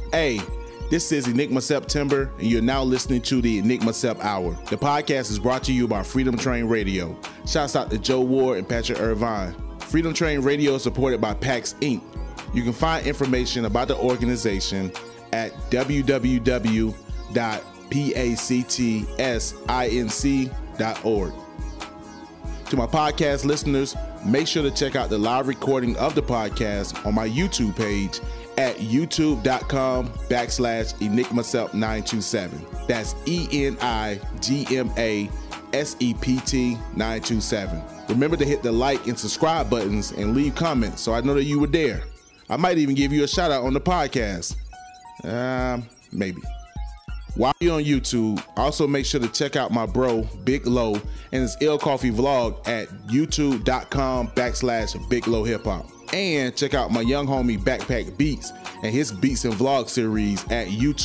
Hey, this is Enigma September, and you're now listening to the Enigma Sep Hour. The podcast is brought to you by Freedom Train Radio. Shouts out to Joe Ward and Patrick Irvine. Freedom Train Radio is supported by PAX Inc. You can find information about the organization at www.pactsinc.org. To my podcast listeners, make sure to check out the live recording of the podcast on my YouTube page at youtube.com/EnigmaSept927. That's ENIGMASEPT927. Remember to hit the like and subscribe buttons and leave comments so I know that you were there. I might even give you a shout out on the podcast. Maybe. While you're on YouTube, also make sure to check out my bro, Big Low, and his Ill Coffee vlog at youtube.com/Big Low Hip Hop. And check out my young homie, Backpack Beats, and his Beats and Vlog series at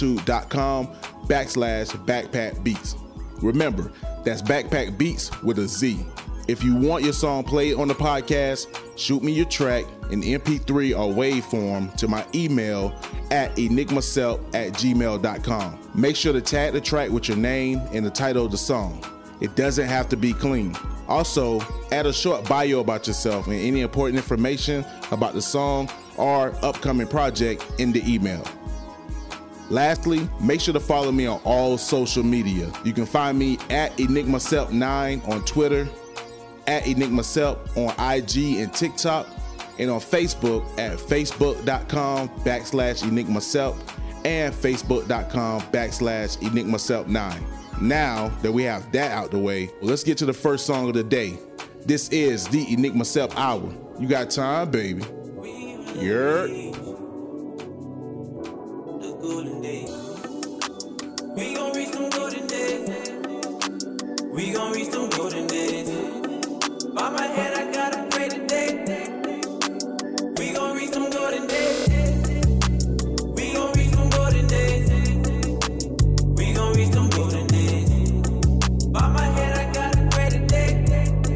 youtube.com/Backpack Beats. Remember, that's Backpack Beats with a Z. If you want your song played on the podcast, shoot me your track in MP3 or WAV form to my email at enigmasep@gmail.com. Make sure to tag the track with your name and the title of the song. It doesn't have to be clean. Also, add a short bio about yourself and any important information about the song or upcoming project in the email. Lastly, make sure to follow me on all social media. You can find me at EnigmaSep9 on Twitter, at EnigmaSep on IG and TikTok, and on Facebook at facebook.com/EnigmaSep and facebook.com/EnigmaSep9. Now that we have that out the way, let's get to the first song of the day. This is the Enigma Sep Hour. You got time, baby? Yeah. We gon' reach some golden days. We gon' reach some golden days. By my head, I gotta pray today. We gon' reach some golden days. We gon' reach some golden days. We gon' reach some golden days. By my head, I gotta pray today.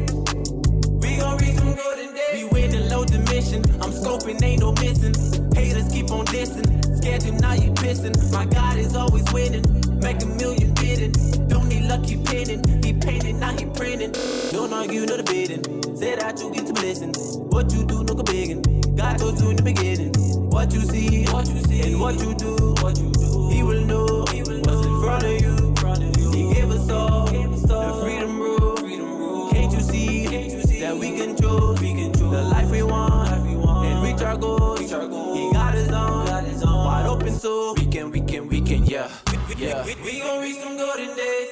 We gon' reach some golden days. We winning low dimension. I'm scoping, ain't no missing. Haters keep on dissing. Scared you, now you pissing. My God is always winning. Make a million bidding. Don't need luck, he pinning. He painting, now he printing. Don't argue, no debating. Say that you get some blessings. What you do, no go biggin'. God told you in the beginning. What you see, and what you do. He will know what's in front of you. He gave us all the freedom rule. Can't you see that we control the life we want and reach our goals? He got his own wide open soul. We can, yeah. We gon' reach some golden days.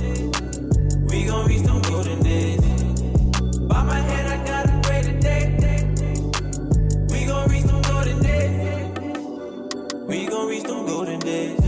We gon' reach some golden days. By my head, I gotta pray today. We gon' reach some golden days. We gon' reach some golden days.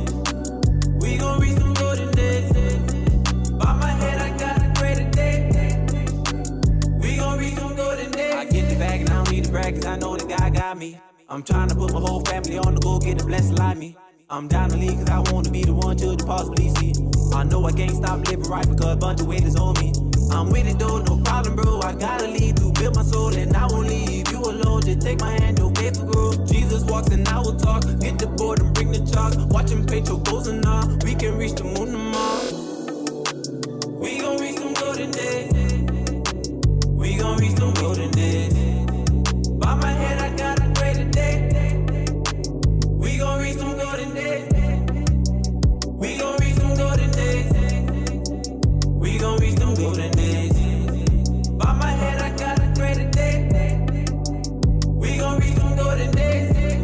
We gon' reach some golden days. By my head, I gotta pray today. We gon' reach some golden days. I get the bag and I don't need to brag, cause I know the guy got me. I'm trying to put my whole family on the go, get a blessing like me. I'm down to lead cause I want to be the one to possibly see. I know I can't stop living right because a bunch of weight is on me. I'm with it though, no problem bro. I gotta lead to build my soul and I won't leave you alone. Just take my hand, no faith will grow. Jesus walks and I will talk. Get the board and bring the chalk. Watch him paint your goals and all. We can reach the moon tomorrow. We gon' reach some golden days. We gon' reach some golden days. By my head I gotta pray today. We gon' reach some golden days. We gon' reach some golden days. We gon' reach some golden days. By my head, I gotta pray today. We gon' reach some golden days.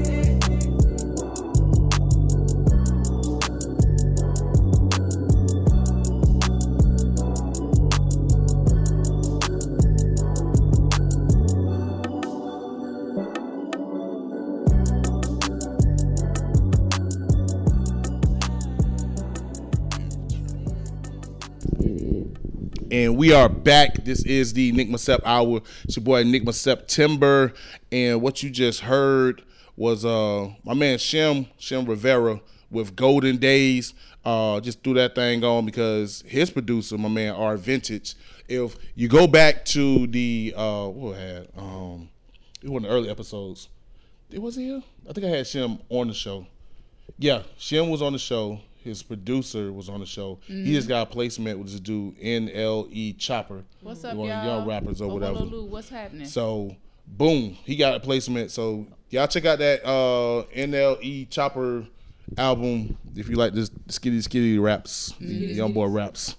And we are back. This is the Enigma Sep Hour. It's your boy Enigma September. And what you just heard was my man Shem Rivera with Golden Days. Just threw that thing on because his producer, my man R Vintage. If you go back to the it was one of the early episodes. It was here. I think I had Shem on the show. Yeah, Shem was on the show. His producer was on the show. He just got a placement with this dude, NLE Chopper. What's up, one y'all? of the young rappers or whatever. Lulu, what's happening? So, boom, he got a placement. So, y'all check out that NLE Chopper album if you like this skitty raps, young boy raps.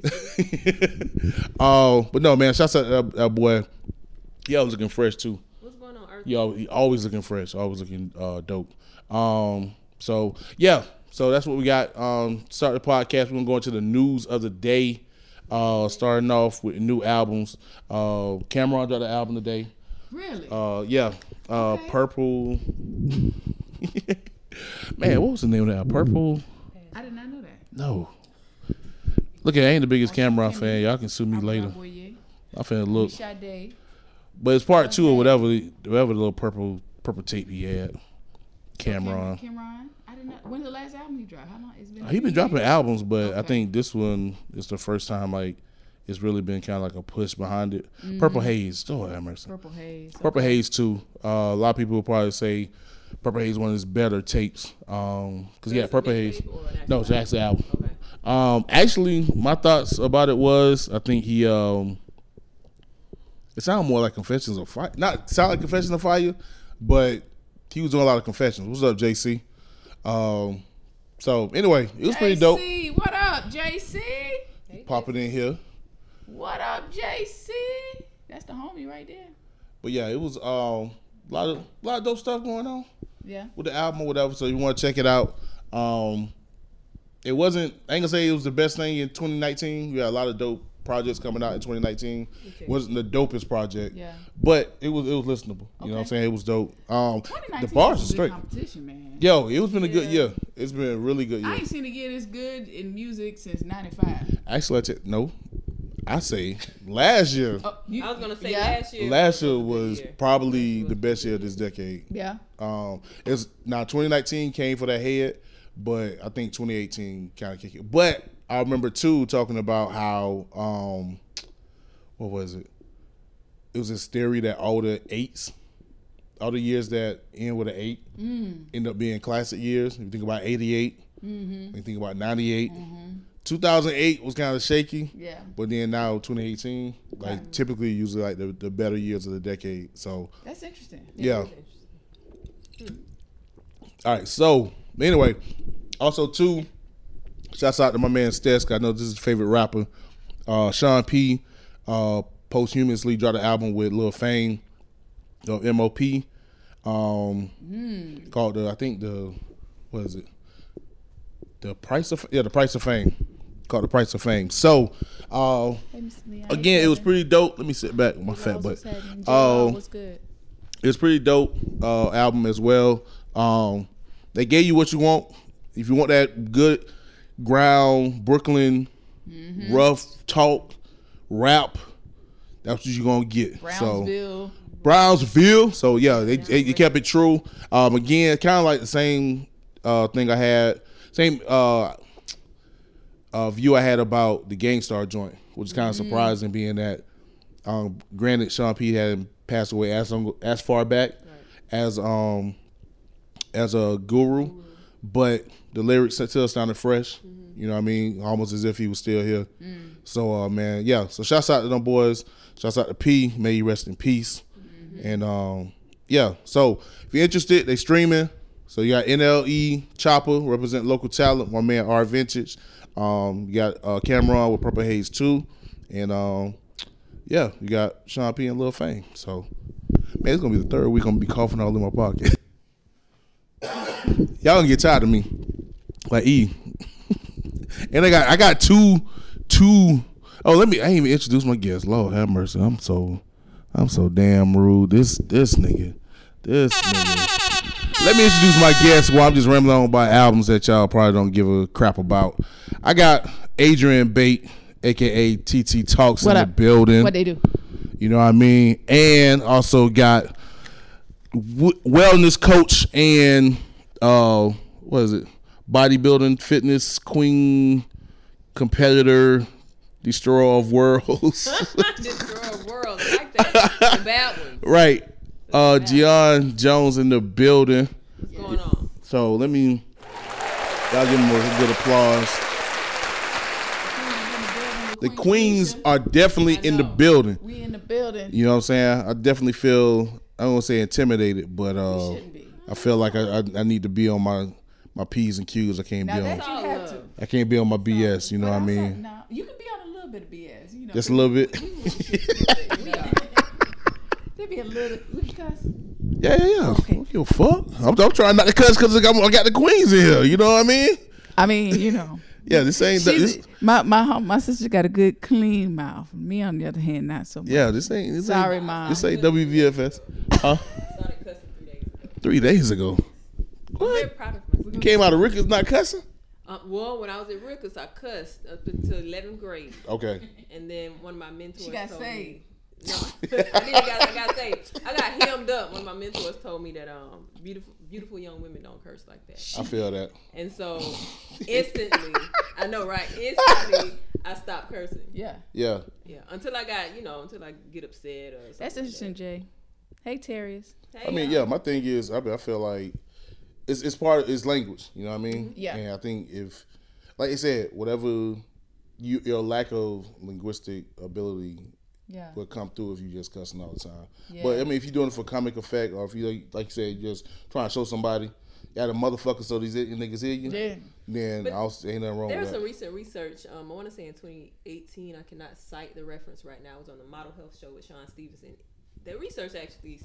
But no, man, shouts out that boy. He always looking fresh too. What's going on, Earth? He always looking fresh, always looking dope. So yeah, so that's what we got. Start the podcast. We're gonna go into the news of the day. Starting off with new albums. Cameron dropped an album today. Really? Yeah. Okay. Purple. Man, what was the name of that album? Purple? I did not know that. No. Look, I ain't the biggest Cameron fan. Y'all can sue me later. I'm finna look. Sade. But it's part 2 or whatever the little purple tape he had. Cameron. Cameron. I did not. When's the last album he dropped? How long? It's been. He been dropping albums, but I Okay. think this one is the first time like it's really been kind of like a push behind it. Purple Haze. Oh, Emerson. Purple Haze. Purple Haze too. A lot of people will probably say Purple Haze is one of his better tapes. Cause yeah, Purple Haze. No, it's actually an album. Okay. Actually, my thoughts about it was I think he it sounded more like Confessions of Fire. Not sound like Confessions of Fire, but he was doing a lot of confessions. What's up, JC? So anyway, it was pretty dope. JC, what up, JC? Popping in here. What up, JC? That's the homie right there. But yeah, it was a lot of dope stuff going on Yeah. with the album or whatever. So you want to check it out. It wasn't. I ain't gonna say it was the best thing in 2019. We had a lot of dope projects coming out in 2019. Okay. Wasn't the dopest project. Yeah. But it was listenable. You know what I'm Okay. saying? It was dope. 2019 The bars are was a good straight. competition, man. Yo, it's been a good year. It's been a really good year. I ain't seen it get this good in music since '95. Actually, I say last year. Oh, I was gonna say yeah. last year. Last year was probably the best year of this decade. Yeah. It's now 2019 came for that head, but I think 2018 kind of kicked it. But I remember too talking about how what was it? It was this theory that all the years that end with an 8 end up being classic years. If you think about 88, you think about 98. 2008 was kind of shaky. Yeah. But then now 2018, like typically usually like the better years of the decade. So That's interesting. yeah. All right. So anyway, also too, shouts out to my man Stesk. I know this is his favorite rapper. Sean P. Posthumously dropped an album with Lil Fame of MOP. Called what is it? The Price of Fame. Called The Price of Fame. So again, it was pretty dope. Let me sit back with my fat butt. was good. It's pretty dope album as well. They gave you what you want. If you want that good ground Brooklyn rough talk rap, that's what you're gonna get. Brownsville. So yeah, they kept it true. Again, kind of like the same thing I had, same view I had about the Gangstar joint, which is kind of surprising, being that granted Sean P hadn't passed away as far back as a guru, but the lyrics still sounded fresh. You know what I mean? Almost as if he was still here. So man, yeah. So shouts out to them boys. Shouts out to P. May you rest in peace. And yeah. So if you're interested, they streaming. So you got NLE Chopper represent local talent. My man R Vintage. You got Cameron with Purple Haze 2, and yeah, you got Sean P and Lil Fame. So man, it's gonna be the third week I'm gonna be coughing all in my pocket. Y'all gonna get tired of me, like E. And I got two. Oh, I ain't even introduce my guest. Lord have mercy. I'm so damn rude. This nigga. Let me introduce my guest while I'm just rambling on about albums that y'all probably don't give a crap about. I got Adrian Bate, aka TT Talks, in the building. What they do? You know what I mean? And also got wellness coach and what is it? Bodybuilding fitness queen, competitor, destroyer of worlds. Destroyer of worlds. I like that. The bad one. Right. Gian Jones in the building. What's going on? So let me Y'all give them a good applause. The Queens are definitely in the building. We in the building. You know what I'm saying? I definitely feel, I don't want to say intimidated, but shouldn't be. I feel like I need to be on my P's and Q's. I can't Now be that on. you have to. I can't be on my BS. You know what I mean? No, you can be on a little bit of BS. You know, Just a little bit. There be a little. We can cuss. Yeah. Okay. I don't give a fuck. I'm trying not to cuss because I got the Queens in here. You know what I mean? I mean, you know. Yeah, this ain't. My sister got a good clean mouth. Me on the other hand, not so much. Yeah, this ain't. Sorry, Mom. This ain't WVFS. Huh? Started cussing 3 days ago. 3 days ago. I'm very What? proud of myself. You came out of Rickers not cussing? Well, when I was at Rickers, I cussed up until 11th grade, Okay. and then one of my mentors She got told saved. me. No, I got saved. I got hemmed up. One of my mentors told me that beautiful young women don't curse like that. I feel that. And so instantly, I know, right? Instantly, I stopped cursing. Yeah. Yeah. Yeah, until I get upset or something. That's interesting, Jay. Hey, Terrius. Hey, I mean, yeah. My thing is, I feel like it's part of it's language. You know what I mean? Yeah. And I think if, like I said, whatever your lack of linguistic ability Yeah. will come through if you just cussing all the time. Yeah. But I mean, if you're doing it for comic effect, or if you like you said, just trying to show somebody, yeah, the motherfucker, so these niggas hear you. Yeah. Then But ain't nothing wrong There was with that. some recent research. I want to say in 2018. I cannot cite the reference right now. It was on the Model Health Show with Sean Stevenson. The research actually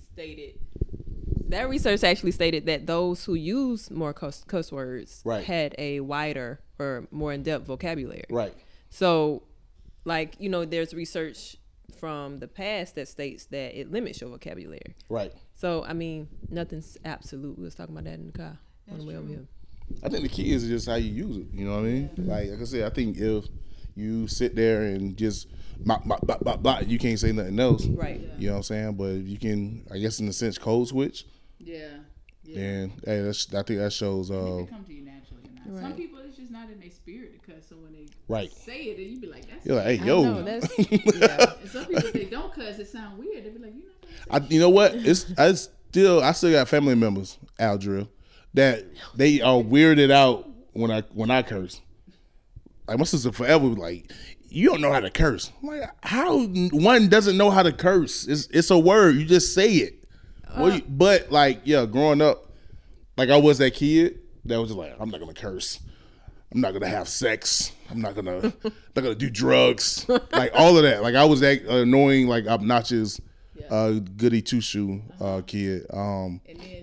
stated that those who use more cuss words Right. had a wider or more in-depth vocabulary. Right. So, like, there's research from the past that states that it limits your vocabulary. Right. So, I mean, nothing's absolute. We was talking about that in the car on the way over here. I think the key is just how you use it. You know what I mean? Like I said, I think if you sit there and just blah, you can't say nothing else. Right. You know what I'm saying? But if you can, I guess in a sense, code switch, Yeah. then hey, I think that shows. It come to you naturally. You know? Some people, it's just not in their spirit to cuss. So when they Right. say it, then you be like, that's You're like, hey, I yo. know, that's, yeah. And some people, if they don't cuss, it sound weird. They be like, You know what? I still got family members, Aldrill, that they are weirded out when I curse. Like my sister forever was like, you don't know how to curse. I'm like, how one doesn't know how to curse? It's a word. You just say it. But like, yeah, growing up, like I was that kid that was just like, I'm not gonna curse. I'm not gonna have sex. I'm not gonna do drugs. Like all of that. Like I was that annoying, like obnoxious, goody two shoe kid. and then you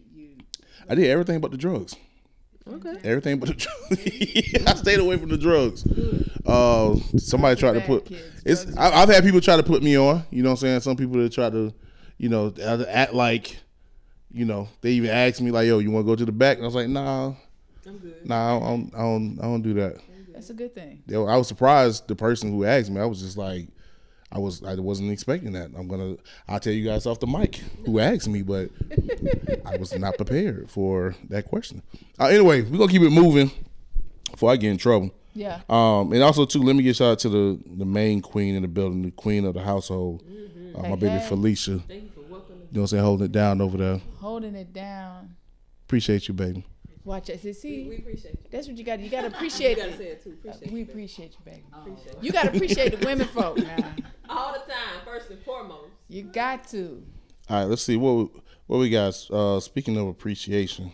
I did everything but the drugs. Okay. Everything but the drugs. I stayed away from the drugs. Somebody tried to put kids. I've had people try to put me on. You know what I'm saying? Some people that try to, act like, they even asked me like, "Yo, you want to go to the back?" And I was like, "Nah, I'm good. nah, I don't do that." that's a good thing. I was surprised the person who asked me. I was just like, I wasn't expecting that. I'll tell you guys off the mic who asked me, but I was not prepared for that question. Anyway, we're gonna keep it moving before I get in trouble. Yeah. And also too, let me give shout out to the main queen in the building, the queen of the household, my baby Hey. Felicia. Thank you for welcoming. You know what I'm saying, holding it down over there. Holding it down. Appreciate you, baby. Watch it. See, We appreciate you. that's what you got. You got to You appreciate gotta say it. it too. Appreciate We you. baby. appreciate you, baby. Appreciate you. You got to appreciate the women folk now. All the time, first and foremost. You got to. All right, let's see what we got. Speaking of appreciation,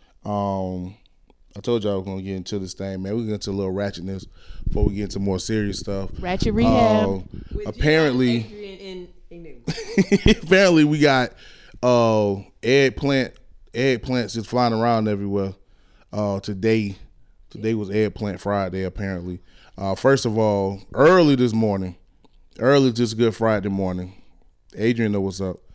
I told y'all I was gonna get into this thing, man. We get into a little ratchetness before we get into more serious stuff. Ratchet rehab. With Apparently, Gian, Adrian, and Enigma. apparently we got eggplants just flying around everywhere. Today was Eggplant Friday. Apparently, first of all, early this Good Friday morning, Adrian know what's up.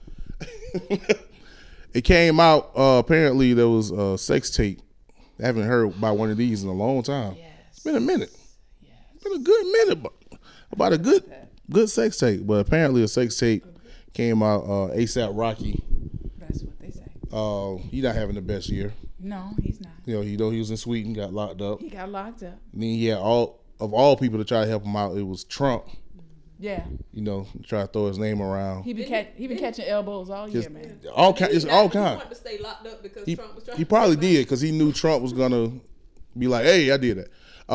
It came out. Apparently, there was a sex tape. I haven't heard about one of these in a long time. Yes. It's been a minute. It's been a good minute about a good sex tape. But apparently, a sex tape came out. ASAP Rocky. That's what they say. He not having the best year. No, he's not. He was in Sweden, got locked up. He got locked up. And then he had all people to try to help him out. It was Trump. Yeah. Try to throw his name around. He been catching elbows all year, Just man. all kind. It's all He kind. wanted to stay locked up because He Trump was trying he to probably get him did because he knew Trump was gonna be like, hey, I did that.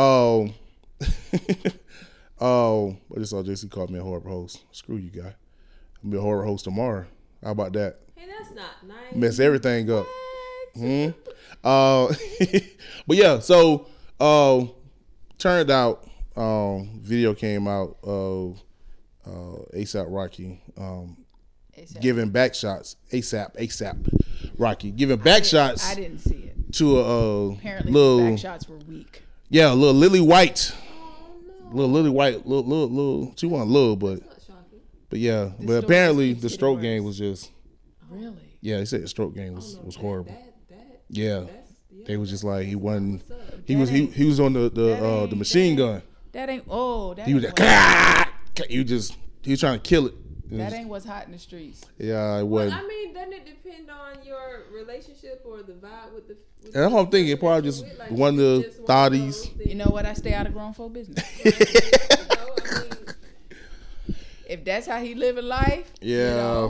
I just saw JC called me a horrible host. Screw you, guy. I'm gonna be a horrible host tomorrow. How about that? Hey, that's not nice. Mess everything up. But yeah, so turned out video came out of ASAP Rocky giving back shots. ASAP Rocky giving back shots. I didn't see it. To a Apparently, little the back shots were weak. Yeah, a little Lily White. Little Lily White, little. She wasn't little, but yeah. But apparently the stroke game was just. Really? Yeah, they said the stroke game was horrible. Yeah, they was just like he wasn't. He was on the machine gun. That ain't. Oh, that. He was ain't like, he was trying to kill it. That ain't what's hot in the streets. Yeah, it wasn't. I mean, doesn't it depend on your relationship or the vibe with the? And that's what I'm thinking. It probably just like, one of the thotties. You know what? I stay out of grown folk business. If that's how he living life, yeah.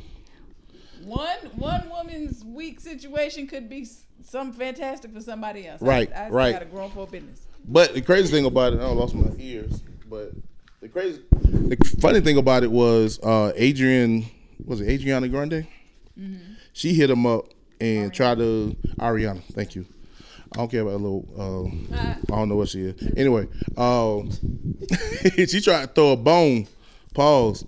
One woman's weak situation could be something fantastic for somebody else. Right, I right. stay out of grown folk business. But the crazy thing about it, I lost my ears. But the funny thing about it was Adriana Grande? Mm-hmm. She hit him up and tried to Ariana. Thank you. I don't care about a little. I don't know what she is. Anyway, she tried to throw a bone. Pause.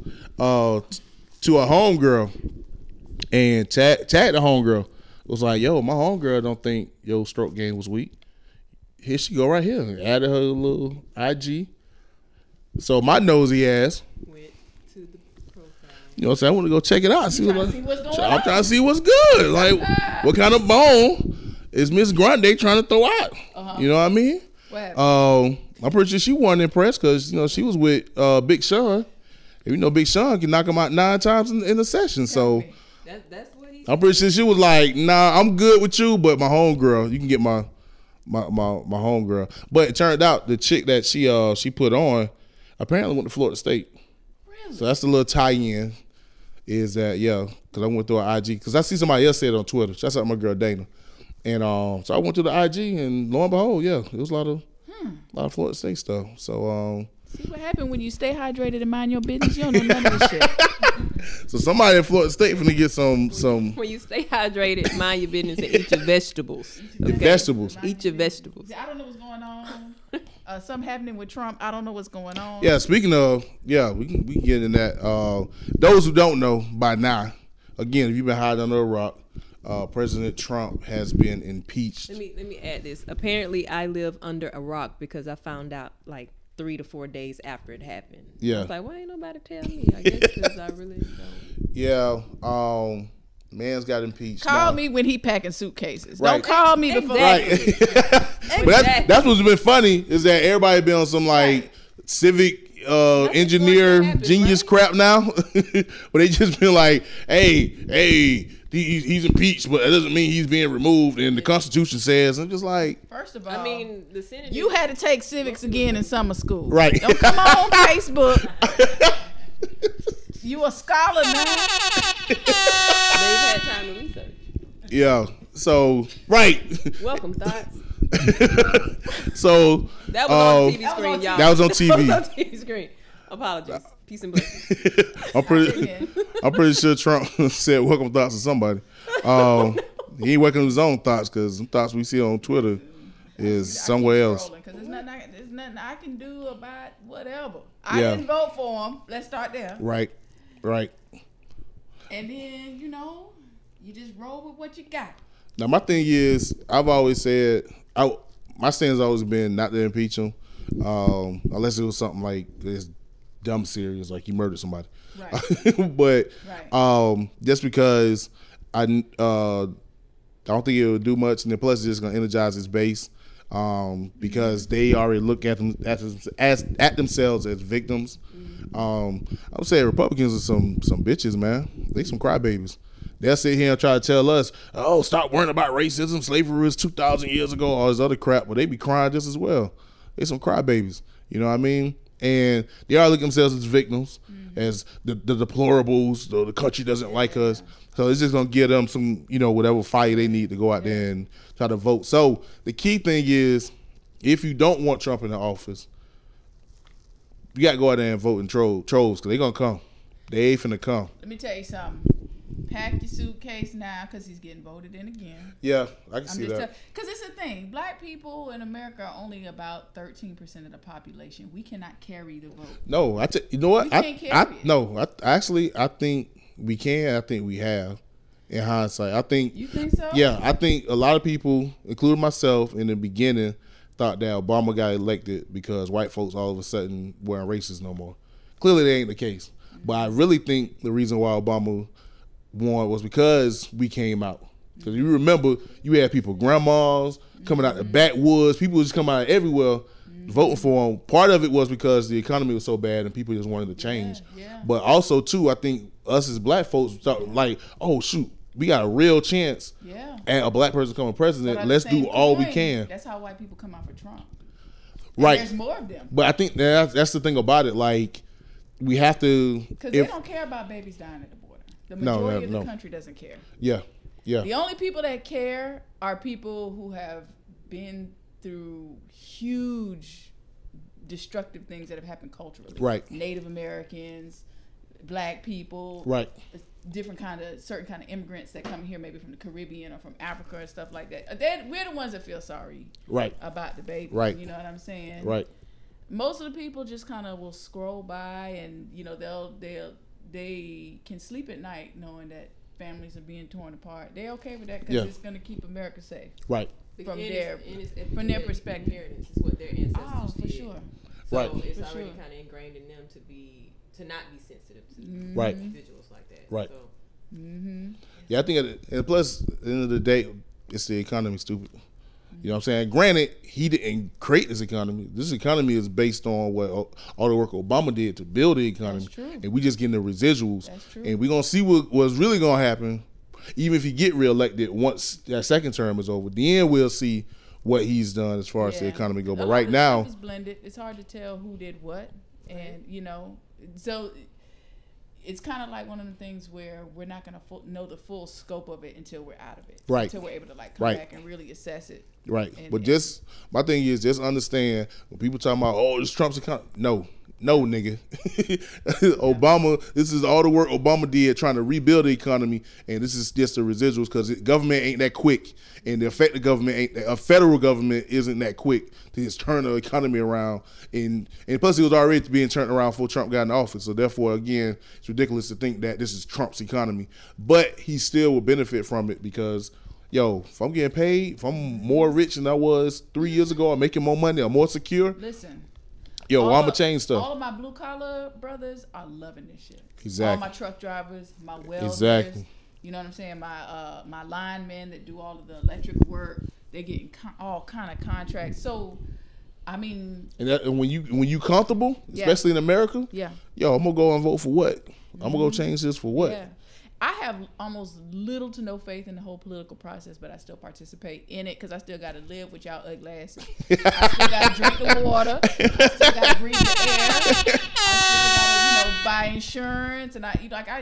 To a homegirl and tag the homegirl. Was like, yo, my homegirl don't think your stroke game was weak. Here she go right here. Added her little IG. So my nosy ass went to the profile. You know what I'm saying? I want to go check it out. See what's going on. I'm trying to see what's good. Like, what kind of bone is Miss Grande trying to throw out? Uh-huh. You know what I mean? I'm pretty sure she wasn't impressed because, you know, she was with Big Sean. And you know Big Sean can knock him out 9 times in a session. So that's what he I'm pretty sure she was like, nah, I'm good with you, but my homegirl, you can get my homegirl. But it turned out the chick that she put on apparently went to Florida State. Really? So that's the little tie-in. Is that because I went through her IG because I see somebody else say it on Twitter. Shout out to my girl Dana, and so I went to the IG and lo and behold, it was a lot of Florida State stuff. So see what happened when you stay hydrated and mind your business. You don't know none of this shit. So somebody at Florida State finna get some. When you stay hydrated, mind your business and eat your vegetables. Okay? Vegetables. Eat your vegetables. I don't know what's going on. Something happening with Trump. I don't know what's going on. Yeah, speaking of, we can get in that. Those who don't know by now, again, if you've been hiding under a rock, President Trump has been impeached. Let me add this. Apparently, I live under a rock because I found out like 3 to 4 days after it happened. Yeah. I was like, why ain't nobody tell me? I guess because I really don't. Yeah. Man's got impeached. Call me when he packing suitcases. Right. Don't call me before. Exactly. Right. But that's what's been funny is that everybody been on some like civic engineer genius crap now. But they just been like, hey, he's impeached, but that doesn't mean he's being removed. And the Constitution says, I'm just like, first of all, I mean, the Senate. You had to take civics again in summer school. Right. Don't come on Facebook. You a scholar now. They've had time to research. Yeah. So right. Welcome, thoughts. So that was on the TV screen, y'all. That was on TV. That was on TV screen. Apologies. Peace and blessings. I'm pretty sure Trump said welcome thoughts to somebody. He ain't welcoming his own thoughts because some thoughts we see on Twitter is somewhere else. Because there's nothing I can do about whatever. I didn't vote for him. Let's start there. Right. And then, you just roll with what you got. Now, my thing is, I've always said, my stance has always been not to impeach him, unless it was something like this dumb serious, like he murdered somebody. Right. But just because I don't think it would do much, and then plus it's just going to energize his base because they already look at them at themselves as victims. I would say Republicans are some bitches, man. They some crybabies. They'll sit here and try to tell us, oh, stop worrying about racism. Slavery was 2,000 years ago, all this other crap. But they be crying just as well. They some crybabies. You know what I mean? And they are looking at themselves as victims, as the deplorables, the country doesn't like us. So it's just gonna give them some, whatever fire they need to go out there and try to vote. So the key thing is, if you don't want Trump in the office, you got to go out there and vote and trolls because they're going to come. They ain't finna come. Let me tell you something. Pack your suitcase now because he's getting voted in again. Yeah, I can see that. Because it's the thing. Black people in America are only about 13% of the population. We cannot carry the vote. No, you know what? We can't carry it. I think we can. I think we have. In hindsight, I think. You think so? Yeah, I think a lot of people, including myself, in the beginning, thought that Obama got elected because white folks all of a sudden weren't racist no more. Clearly, that ain't the case. But I really think the reason why Obama won was because we came out. Because you remember, you had people, grandmas, coming out the backwoods. People just come out everywhere voting for him. Part of it was because the economy was so bad and people just wanted to change. Yeah. But also, too, I think us as black folks thought like, oh, shoot, we got a real chance at a black person becoming president. Let's do all we can. That's how white people come out for Trump. Right. There's more of them. But I think that's the thing about it. Like, we have to. Because they don't care about babies dying at the border. The majority of the country doesn't care. Yeah. Yeah. The only people that care are people who have been through huge destructive things that have happened culturally. Right. Native Americans, black people. Right. Certain kind of immigrants that come here maybe from the Caribbean or from Africa and stuff like that. We're the ones that feel sorry about the baby. Right. You know what I'm saying? Right. Most of the people just kind of will scroll by and, they can sleep at night knowing that families are being torn apart. They're okay with that because it's going to keep America safe. Right. From their perspective. Inheritance is what their ancestors for did. sure. So right. it's for already sure. kind of ingrained in them to not be sensitive to right. individuals like that. Right. So, yeah, I think, and plus, at the end of the day, it's the economy, stupid. You know what I'm saying? Granted, he didn't create this economy. This economy is based on what all the work Obama did to build the economy. That's true. And we just getting the residuals. That's true. And we're going to see what's really going to happen, even if he get reelected once that second term is over. Then we'll see what he's done as far as the economy go. But right now, it's blended. It's hard to tell who did what. And, so it's kind of like one of the things where we're not going to know the full scope of it until we're out of it. Right. Until we're able to come back and really assess it. Right. But my thing is, just understand when people talking about, oh, this Trump's economy. No, nigga. Obama, this is all the work Obama did trying to rebuild the economy, and this is just the residuals because government ain't that quick, and the effective government a federal government isn't that quick to just turn the economy around. And plus, it was already being turned around before Trump got in office. So therefore, again, it's ridiculous to think that this is Trump's economy. But he still will benefit from it because, if I'm getting paid, if I'm more rich than I was 3 years ago, I'm making more money, I'm more secure. Listen. I'm going to change stuff. All of my blue-collar brothers are loving this shit. Exactly. All my truck drivers, my welders. Exactly. You know what I'm saying? My linemen that do all of the electric work, they're getting all kind of contracts. So, I mean. And when you comfortable, especially in America, I'm going to go and vote for what? I'm going to go change this for what? Yeah. I have almost little to no faith in the whole political process, but I still participate in it because I still got to live with y'all ugly asses. I still got to drink the water. I still got to breathe the air. I still got to, buy insurance. And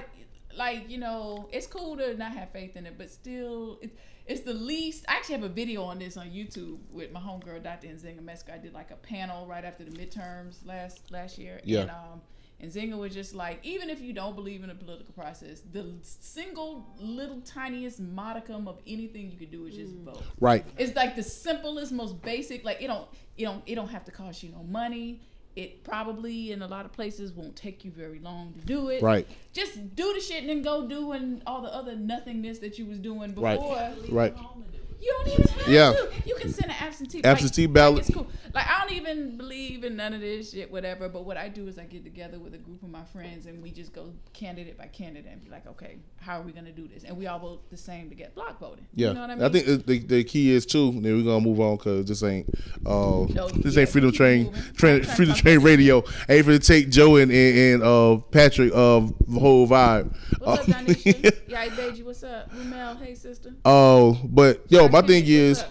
it's cool to not have faith in it, but still, it's the least. I actually have a video on this on YouTube with my homegirl, Dr. Nzinga Mesca. I did a panel right after the midterms last year. Yeah. And Nzinga was just like, even if you don't believe in the political process, the single little tiniest modicum of anything you could do is just vote. Right. It's like the simplest, most basic. Like it don't have to cost you no money. It probably in a lot of places won't take you very long to do it. Right. Just do the shit and then go doing all the other nothingness that you was doing before. Right. You don't even have to. You can send an absentee ballot. It's cool. I don't even believe in none of this shit, whatever. But what I do is I get together with a group of my friends and we just go candidate by candidate and be like, okay, how are we going to do this? And we all vote the same to get block voting. Yeah. You know what I mean? I think the key is too. Then we're gonna move on because this ain't Freedom Train Radio. I ain't gonna take Joe and Patrick of the whole vibe. What's up, Donisha? Yeah, Deji, what's up? Rumel, hey sister. But my thing is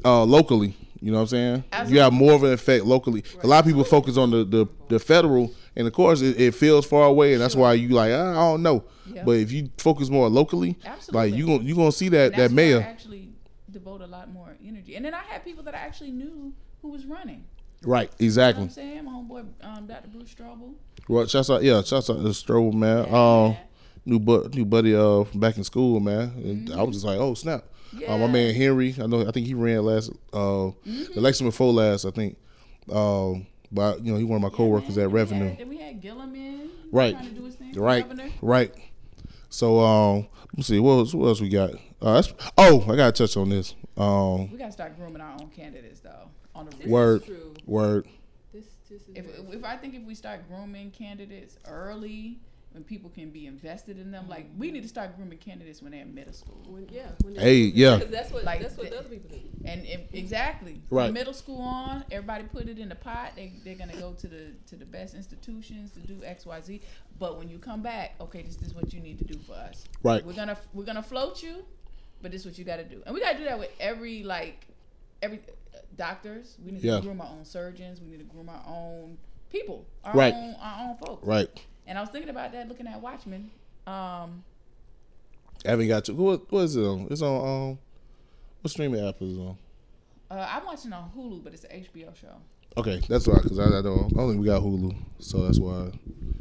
locally. You know what I'm saying? Absolutely. You have more of an effect locally. Right. A lot of people focus on the federal and of course it feels far away, and that's why you like I don't know. Yeah. But if you focus more locally, Absolutely. like you gonna see that That's mayor. where I actually devote a lot more energy. And then I had people that I actually knew who was running. Right, You know exactly. what I'm saying? My homeboy, Dr. Bruce Strobel. Well, shouts out to Strobel, man. Yeah. New buddy back in school, man. And I was just like, oh snap. Yeah. My man Henry, I think he ran last the election before last, I think. But he one of my coworkers at Revenue. Then we had Gillum in. Right. Trying to do his thing. Right. Governor. Right. So let me see what else we got. I gotta touch on this. We gotta start grooming our own candidates though. On the real. Word. True. Word. This is If I think if we start grooming candidates early, when people can be invested in them, like we need to start grooming candidates when they're in middle school. when Hey, yeah. because that's what Like that's what the- the other people do. And exactly, Right. From middle school on, everybody put it in the pot. They're gonna go to the best institutions to do X, Y, Z. But when you come back, okay, this is what you need to do for us. Right. We're gonna float you, but this is what you got to do, and we got to do that with every doctors. We need Yeah. to groom our own surgeons. We need to groom our own people, our Right. own folks. Right. And I was thinking about that looking at Watchmen. I haven't got to. What is it on? It's on what streaming app is it on? I'm watching on Hulu, but it's an HBO show. Okay, that's why, because I don't think we got Hulu, so that's why.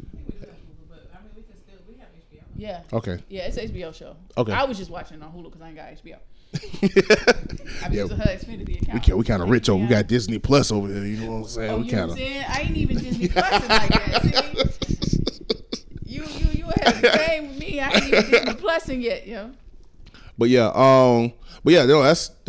Yeah. Okay. Yeah, it's an HBO show. Okay. I was just watching it on Hulu because I ain't got HBO. I'm Yeah, using her Xfinity account. we kind of rich over. We got Disney Plus over here. You know what I'm saying? Oh, we you know kind what I'm of. saying? I ain't even Disney Plus like that. See? You ahead the same with me. I ain't even Disney Plusing yet, yo. But yeah, no,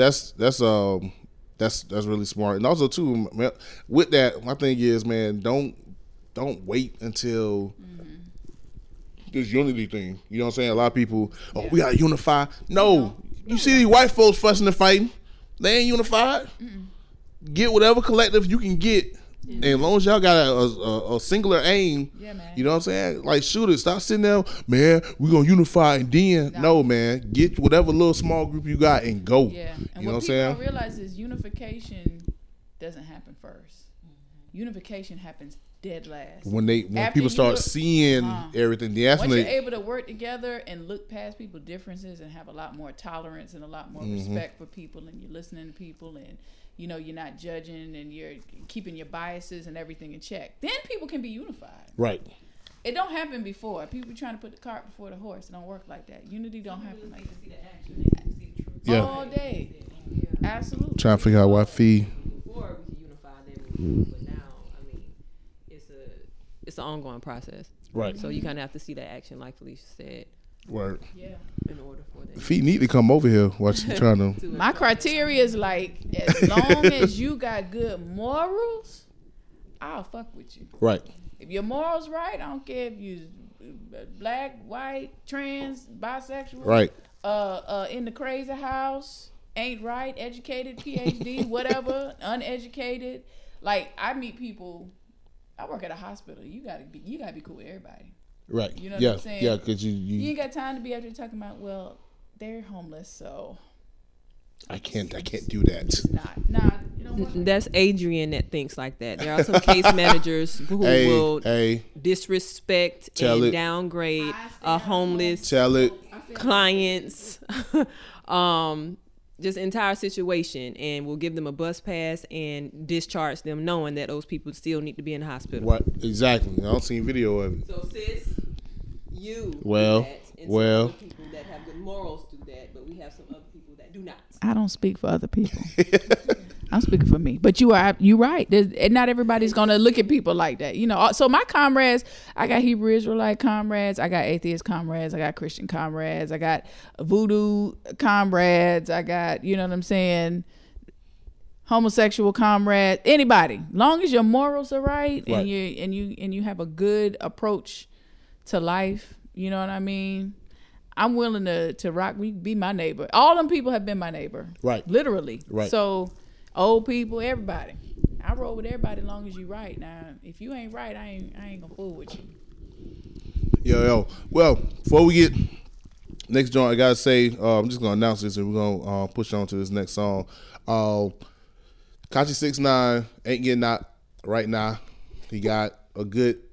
that's really smart. And also too, man, with that, my thing is, man, don't wait until this unity thing. You know what I'm saying? A lot of people, we gotta unify. No, you see these white folks fussing and fighting. They ain't unified. Get whatever collective you can get. And as long as y'all got a singular aim, Yeah, man. you know what I'm saying? Like, shoot it. Stop sitting there, man, we're going to unify and then. No, man. Get whatever little small group you got and go. Yeah. And You know what I'm what people saying? don't realize is unification doesn't happen first. Unification happens dead last. When After people you start look- seeing everything, they Once actually. you're able to work together and look past people's differences and have a lot more tolerance and a lot more respect for people, and you're listening to people, and you're not judging, and you're keeping your biases and everything in check, then people can be unified. Right. It don't happen before. People trying to put the cart before the horse. It don't work like that. Unity don't happen like that. Yeah. All day. Absolutely. Trying to figure out why fee. Before we could unify, then we could, but now, I mean, it's an ongoing process. Right. So you kind of have to see that action, like Felicia said, Word. Yeah. in order for that. Fee need to come over here. Watch you trying to. My criteria is like, as long as you got good morals, I'll fuck with you. Right. If your morals right, I don't care if you black, white, trans, bisexual, Right. In the crazy house, ain't right, educated, PhD, whatever, uneducated. Like, I meet people. I work at a hospital. You gotta be cool with everybody. Right. You know what yeah. I'm saying? Yeah, because You you ain't got time to be out there talking about, well, they're homeless, so I can't do that. nah. You know what? That's Adrian that thinks like that. There are some case managers who will Hey, disrespect Tell and it. downgrade a homeless tell it. clients, just entire situation, and will give them a bus pass and discharge them, knowing that those people still need to be in the hospital. What exactly? I don't see video of it. So sis, you Well, do that, and well. some other people that have good morals do that, but we have some other people that do not. I don't speak for other people. I'm speaking for me. But you right. And not everybody's gonna look at people like that. So my comrades, I got Hebrew Israelite comrades, I got atheist comrades, I got Christian comrades, I got voodoo comrades, I got, you know what I'm saying, homosexual comrades, anybody. Long as your morals are right, Right. and you have a good approach to life, you know what I mean? I'm willing to rock. Be my neighbor. All them people have been my neighbor. Right. Literally. Right. So old people, everybody. I roll with everybody as long as you right. Now, if you ain't right, I ain't gonna fool with you. Yo. Well, before we get next joint, I gotta say, I'm just gonna announce this, and we're gonna push on to this next song. Kachi 6ix9ine ain't getting out right now. He got a good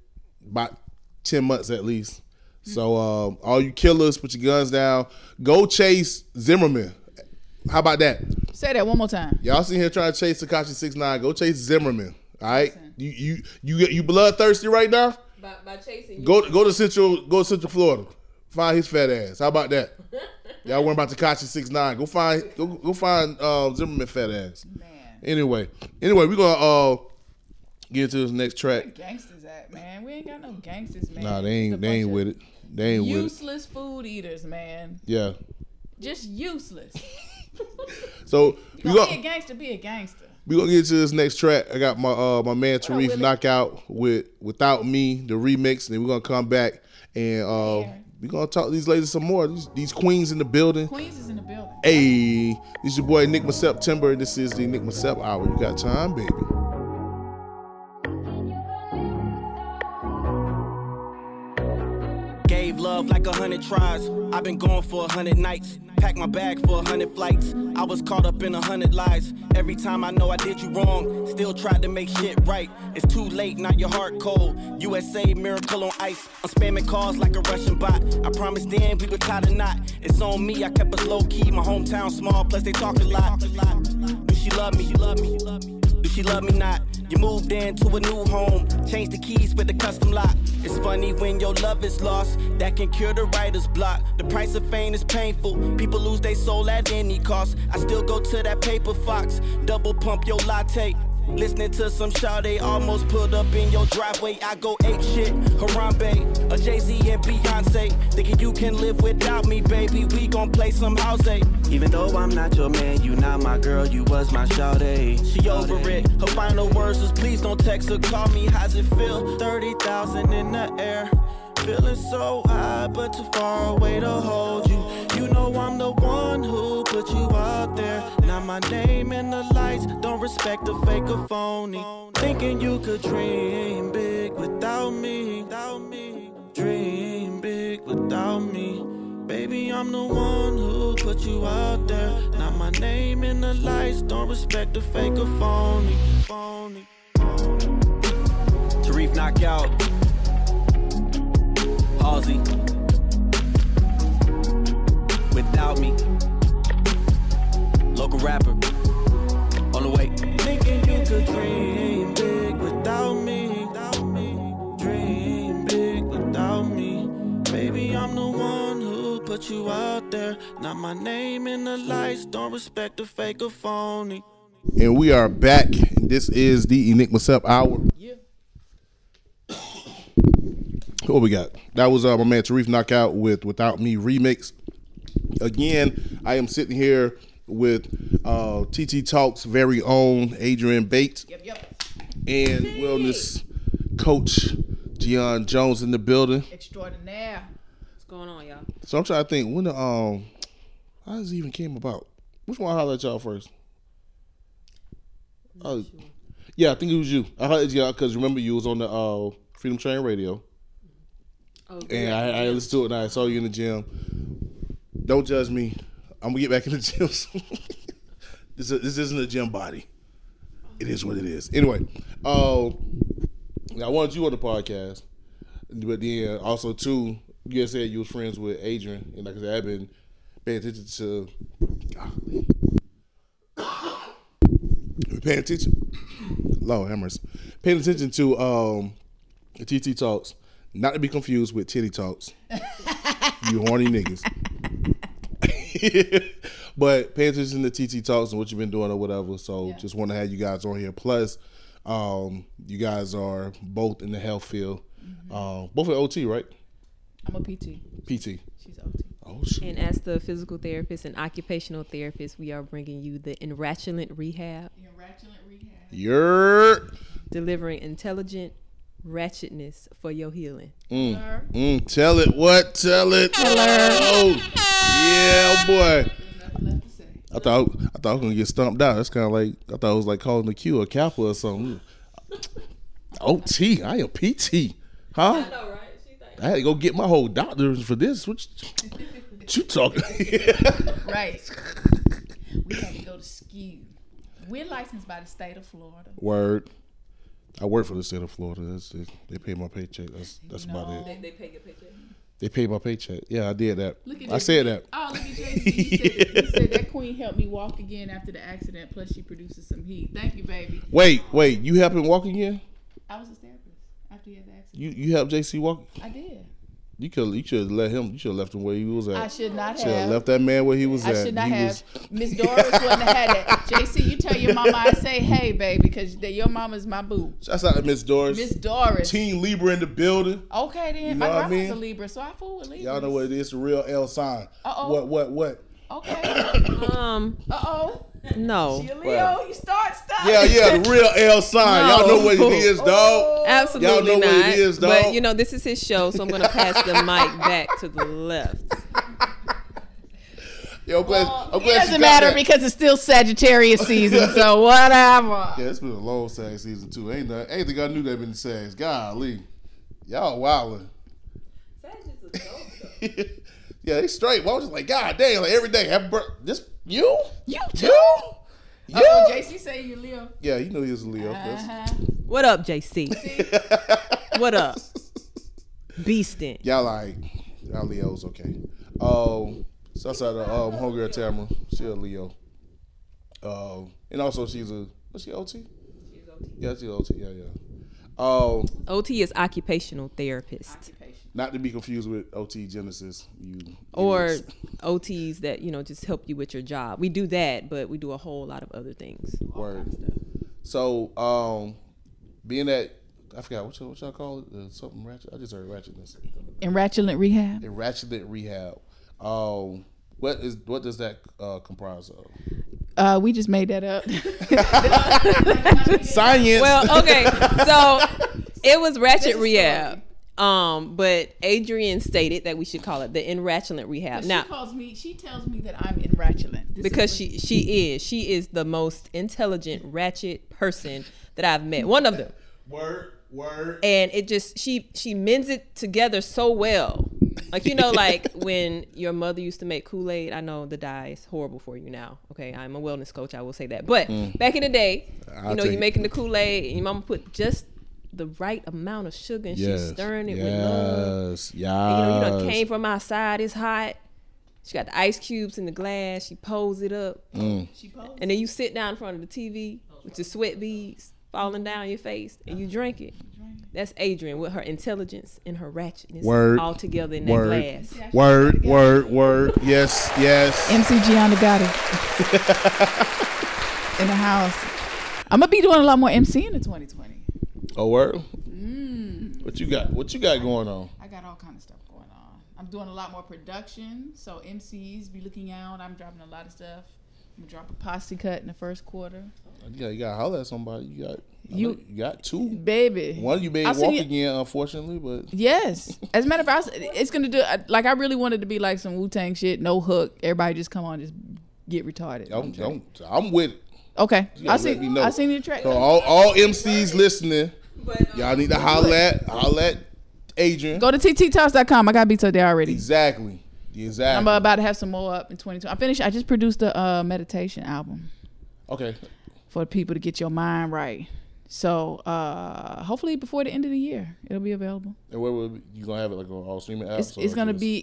about 10 months at least. So all you killers, put your guns down. Go chase Zimmerman. How about that? Say that one more time. Y'all sitting here trying to chase Tekashi 6ix9ine. Go chase Zimmerman. All right, you bloodthirsty right now? By chasing. Go to Central Florida. Find his fat ass. How about that? Y'all worrying about Tekashi 6ix9ine. Go find Zimmerman fat ass. Man. Anyway, we're gonna get into this next track. Where gangsters at, man? We ain't got no gangsters, man. Nah, they ain't with it. They ain't with it. Useless food eaters, man. Yeah. Just useless. So Be a gangster. Be a gangster. we gonna get to this next track. I got my man Tarif Knockout with Without Me, the remix, and then we're gonna come back and we're gonna talk to these ladies some more. These queens in the building. Queens is in the building. Hey, this is your boy Nick September, and this is the Nick Sep Hour. You got time, baby. Gave love like 100 tries. I've been going for 100 nights. Packed my bag for 100 flights. I was caught up in 100 lies. Every time I know I did you wrong, still tried to make shit right. It's too late, not your heart cold. USA, miracle on ice. I'm spamming calls like a Russian bot. I promised then we would tie the knot. It's on me, I kept us low key. My hometown small, plus they talk a lot. Do she love me? Do she love me not? You moved into a new home, changed the keys with the custom lock. It's funny when your love is lost, that can cure the writer's block. The price of fame is painful, people lose their soul at any cost. I still go to that paper fox, double pump your latte. Listening to some Sade almost pulled up in your driveway. I go ape shit, Harambe, a Jay-Z and Beyonce. Thinking you can live without me, baby. We gon' play some house, eh? Even though I'm not your man, you not my girl, you was my Sade. She over it. Her final words was, please don't text her, call me. How's it feel? 30,000 in the air. Feeling so high, but too far away to hold you. You know I'm the one who put you out there. Now my name in the lights, don't respect a fake or phony. Thinking you could dream big without me. Dream big without me. Baby, I'm the one who put you out there. Now my name in the lights, don't respect a fake or phony. Tarif Knockout. Halsey, Without Me, local rapper, on the way. Thinking you could dream big without me. Dream big without me. Baby, I'm the one who put you out there. Not my name in the lights, don't respect a fake or phony. And we are back. This is the Enigma Sep Hour. Yeah. What we got? That was my man Tarif Knockout with Without Me remix. Again, I am sitting here with TT Talk's very own Adrian Bates. Yep. And wellness coach Gian Jones in the building. Extraordinaire. What's going on, y'all? So I'm trying to think when how does it even came about? Which one I hollered at y'all first? Yeah, I think it was you. I hollered at y'all because remember you was on the Freedom Train Radio. And I listened to it and I saw you in the gym. Don't judge me. I'm gonna get back in the gym soon. This isn't a gym body. It is what it is. Anyway, I wanted you on the podcast, but then also too, you guys said you was friends with Adrian, and like I said, I've been paying attention to. Paying attention. Lord Hammers. Paying attention to TT Talks. Not to be confused with Titty Talks. You horny niggas. But pay attention to TT Talks and what you've been doing or whatever. So just want to have you guys on here. Plus, you guys are both in the health field. Both at OT, right? I'm a PT. PT. She's OT. Oh, shit. And as the physical therapist and occupational therapist, we are bringing you the Enratulant Rehab. You're delivering intelligent ratchetness for your healing. Tell it what? Tell it. Oh, yeah, boy. I thought I was gonna get stumped out. That's kind of like I thought it was like calling the Q a Kappa or something. OT, I am PT, huh? I know, right? I had to go get my whole doctors for this. What you talking? Right. We had to go to SKU. We're licensed by the state of Florida. Word. I work for the state of Florida. They pay my paycheck. That's about it. They pay your paycheck. They paid my paycheck. Yeah, I did that. Look at I this. said that. Oh, look at JC. You said that queen helped me walk again after the accident. Plus, she produces some heat. Thank you, baby. Wait. You helped him walk again? I was his therapist after he had the accident. You helped JC walk? I did. You should have let him. You should have left him where he was at. I should not Should have have. left that man where he was I at. should not He have. was- Miss Doris wouldn't have had it. JC, you tell your mama I say hey, baby, because your mama's my boo. Shouts out to Miss Doris. Miss Doris. Team Libra in the building. Okay, then. You My know what I grandma's mean? a Libra, so I fool with Libras. Y'all know what it is. The real L sign. Uh-oh. What? Okay. Uh-oh. No, You Leo, you start stuff. Yeah, the real L sign. Y'all know what it is, dog. Oh. absolutely Y'all know not. what it is, dog. But you know, this is his show, so I'm gonna pass the mic back to the left. Yo, I'm glad It she doesn't got matter that. because it's still Sagittarius season, so whatever. Yeah, it's been a long SAG season too. Ain't think I knew that been SAGs. Golly, y'all wildin'. Yeah, they straight. Well, I was just like, God damn, like every day. Happy birthday. This you? You You? You? Oh, JC say you Leo. Yeah, you know he was a Leo. That's- Uh-huh. What up, JC? What up, Beastin'? Y'all Leo's okay. So outside of homegirl Tamara, she a Leo. And also what's she OT? Yeah, she's OT. Yeah. OT is occupational therapist, Not to be confused with OT Genesis. or idiots. OTs that just help you with your job. We do that, but we do a whole lot of other things. Word. So, being that I forgot what y'all call it, something ratchet. I just heard ratchetness. In Ratchet Rehab. A ratchet rehab. What does that comprise of? We just made that up. Science. Well, okay, so it was Ratchet This is Rehab. But Adrian stated that we should call it the Enratchment Rehab. Now, She tells me that I'm enratchulent. because she is the most intelligent ratchet person that I've met. One of them. Word. And it just she mends it together so well. Like like when your mother used to make Kool-Aid. I know the dye is horrible for you now. Okay, I'm a wellness coach, I will say that. But back in the day, you're making the Kool-Aid and your mama put just the right amount of sugar and she's stirring it with love. Yes. And, you done came from outside, it's hot. She got the ice cubes in the glass, she pulls it up. She posed. And then you sit down in front of the TV with your sweat beads falling down your face and you drink it. That's Adrian with her intelligence and her ratchetness Word. all together in that glass. Word. Yes. MCG on the got it. In the house. I'm gonna be doing a lot more MCing in 2020. Oh, word. What you got? What you got going on? I got all kind of stuff going on. I'm doing a lot more production, so MCs be looking out. I'm dropping a lot of stuff. I'm gonna drop a posse cut in the first quarter. Yeah, you gotta holler at somebody. You got two. Baby. One you made I'll send walk you- again, unfortunately, but Yes. As a matter of fact, it's gonna do. Like I really wanted to be like some Wu-Tang shit, no hook. Everybody just come on, just get retarded. I'm with it. Okay. You gotta let me know. I seen the track. So all MCs listening, y'all need to holler at Adrian. Go to tttalks.com. I got beats up there already. Exactly. I'm about to have some more up in 2020. I just produced a meditation album Okay. for people to get your mind right. So hopefully before the end of the year, it'll be available. And where will you gonna have it, like on all streaming apps? It's gonna be,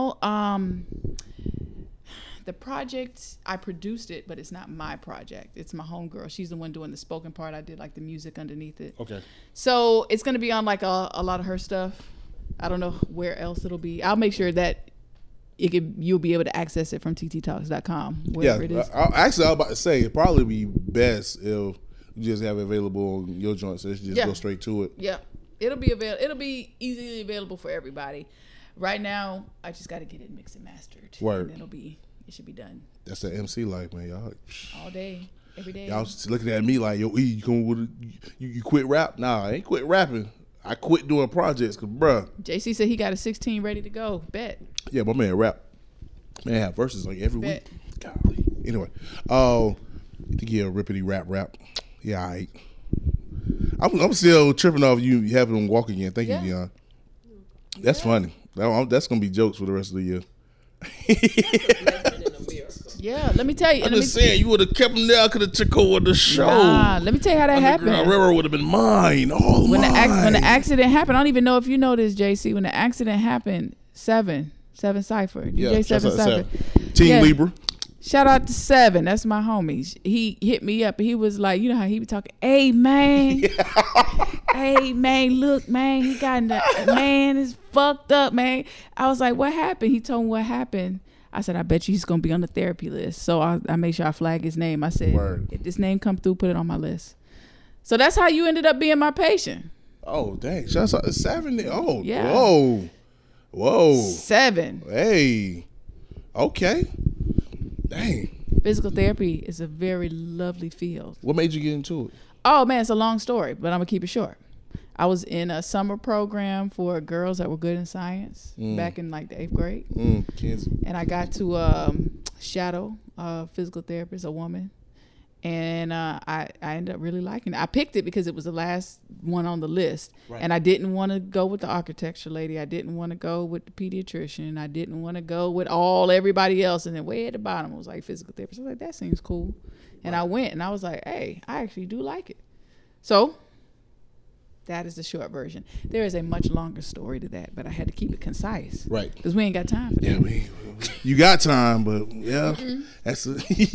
the project, I produced it, but it's not my project. It's my homegirl. She's the one doing the spoken part. I did like the music underneath it. Okay. So it's gonna be on like a lot of her stuff. I don't know where else it'll be. I'll make sure that you'll be able to access it from tttalks.com, wherever it is. Actually, I was about to say it'd probably be best if you just have it available on your joint, so you just go straight to it. Yeah, it'll be easily available for everybody. Right now, I just got to get it mixed and mastered. Word. And it should be done That's the MC life, man. Y'all all day, every day. y'all just looking at me like, yo, E, you quit rap? Nah, I ain't quit rapping. I quit doing projects, cause bruh. JC said he got a 16 ready to go. Bet. Yeah, my man rap. Man have verses like every Bet. week. Golly. Anyway, I think he a rippity rap. Yeah, alright. I'm still tripping off you having him walk again. Thank you, Dion. That's funny. That's gonna be jokes for the rest of the year. Yeah, let me tell you. I'm just saying, you would have kept him there. I could have took over the show. Nah, let me tell you how that happened. Railroad would have been mine. All When mine. the accident happened, I don't even know if you know this, JC. When the accident happened, Seven Cypher, DJ Seven Cypher, Team Libra. Shout out to Seven. That's my homie. He hit me up. He was like, you know how he be talking, hey, man. Hey, man, look, man. He got in the, man, it's fucked up, man. I was like, what happened? He told me what happened. I said, I bet you he's going to be on the therapy list. So I made sure I flag his name. I said, if this name come through, put it on my list. So that's how you ended up being my patient. Oh, dang. Shouts out to Seven. Oh, Yeah. Whoa. Seven. Hey. Okay. Dang. Physical therapy is a very lovely field. What made you get into it? Oh, man, it's a long story, but I'm going to keep it short. I was in a summer program for girls that were good in science back in like the 8th grade. And I got to shadow a physical therapist, a woman. And I ended up really liking it. I picked it because it was the last one on the list. Right. And I didn't want to go with the architecture lady. I didn't want to go with the pediatrician. I didn't want to go with everybody else. And then way at the bottom was like physical therapist. I was like, that seems cool. And I went and I was like, hey, I actually do like it. So that is the short version. There is a much longer story to that, but I had to keep it concise. Right. Because we ain't got time for that. Yeah, you got time, but yeah. That's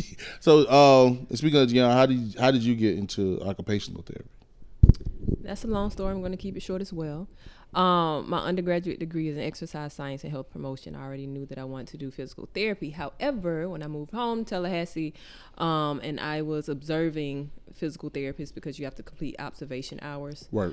so speaking of, how did you get into occupational therapy? That's a long story. I'm going to keep it short as well. My undergraduate degree is in exercise science and health promotion. I already knew that I wanted to do physical therapy. However, when I moved home to Tallahassee, and I was observing physical therapists because you have to complete observation hours. Right.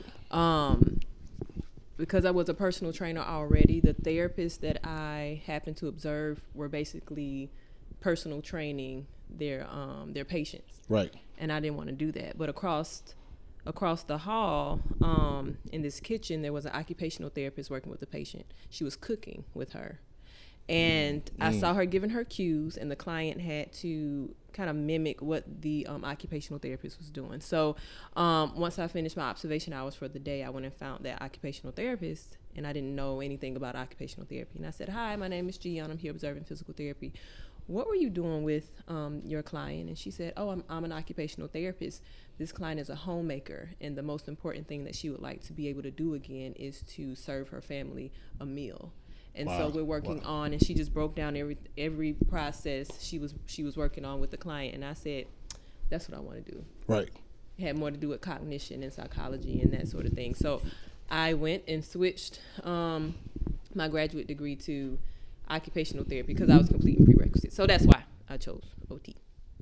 Because I was a personal trainer already, the therapists that I happened to observe were basically personal training their patients. Right. And I didn't want to do that. But across the hall, in this kitchen, there was an occupational therapist working with the patient. She was cooking with her. And I saw her giving her cues, and the client had to kind of mimic what the occupational therapist was doing. So once I finished my observation hours for the day, I went and found that occupational therapist, and I didn't know anything about occupational therapy. And I said, hi, my name is Gian. I'm here observing physical therapy. What were you doing with your client? And she said, oh, I'm an occupational therapist. This client is a homemaker, and the most important thing that she would like to be able to do again is to serve her family a meal. And so we're working on, and she just broke down every process she was working on with the client. And I said, that's what I want to do. Right. It had more to do with cognition and psychology and that sort of thing. So I went and switched my graduate degree to occupational therapy because I was completing prerequisites. So that's why I chose OT.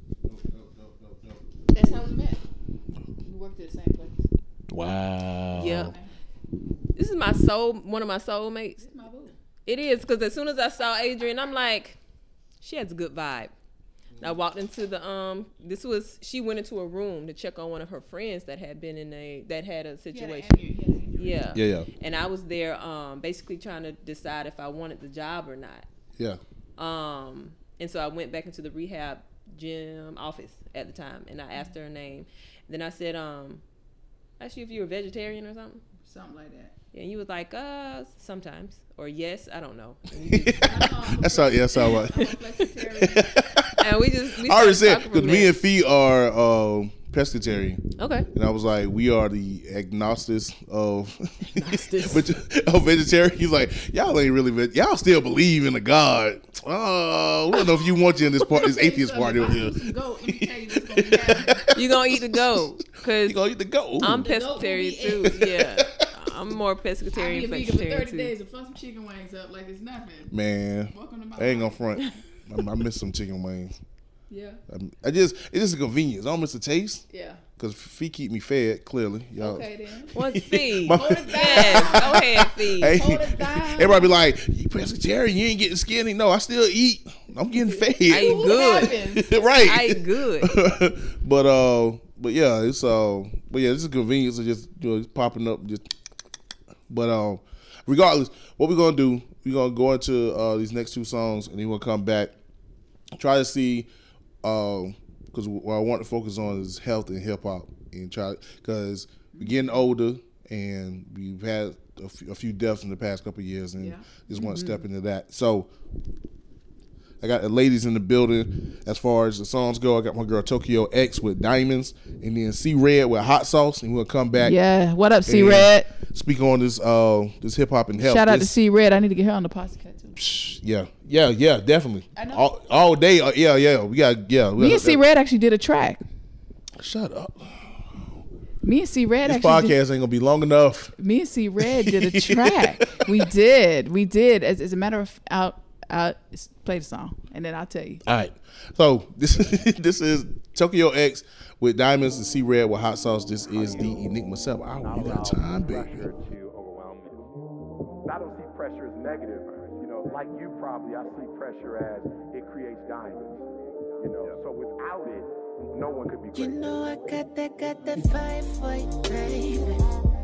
That's how we met. We worked at the same place. Wow. Yep. This is one of my soulmates. This is my boo. It is, because as soon as I saw Adrian, I'm like, she has a good vibe. And I walked into she went into a room to check on one of her friends that had been that had a situation. Yeah. And I was there basically trying to decide if I wanted the job or not. Yeah. And so I went back into the rehab gym office at the time, and I asked her name. Then I said, asked you if you were vegetarian or something? Something like that. And you was like, sometimes. Or yes, I don't know. That's how what. And we I already said, because me and Fee are pescatarian. Okay. And I was like, we are the agnostics of vegetarian. He's like, y'all ain't really, y'all still believe in a God. Oh, we don't know if you want you in this atheist party over here. You gonna eat the goat. You gonna eat the goat. I'm pescatarian too. Yeah. I'm more pescatarian, vegan for 30 days and fuck some chicken wings up like it's nothing. Man, I ain't gonna front. I miss some chicken wings. Yeah. It's just a convenience. I don't miss the taste. Yeah. Because Fee keep me fed, clearly. Y'all. Okay, then. What's Fee? Hold it down. Yes, go ahead, Fee. Hey, hold it down. Everybody be like, you pescatarian, you ain't getting skinny. No, I still eat. I'm getting fed. I eat good. Right. I eat good. But yeah, it's a convenience of just it's popping up But regardless, what we're gonna do, we're gonna go into these next two songs, and then we'll come back, try to see, because what I want to focus on is health and hip hop, and because we're getting older, and we've had a few deaths in the past couple of years, and just want to step into that. So I got the ladies in the building as far as the songs go. I got my girl Tokyo X with Diamonds, and then C Red with Hot Sauce, and we'll come back. Yeah, what up, C Red? Speak on this this hip hop and health. Shout out to C Red. I need to get her on the podcast too. Yeah, definitely. I know. All day. Yeah. We got Me and C Red actually did a track. Shut up. Me and C Red This actually podcast ain't gonna be long enough. Me and C Red did a track. We did. As a matter of I'll play the song and then I'll tell you. All right. So this is Tokyo X with Diamonds and C Red with Hot Sauce. This is the Enigma 7. Oh, you got time, baby. I don't see pressure as negative. You know, like you probably, I see pressure as it creates diamonds. You know, so without it, no one could be great. You know I got that fire for you, baby.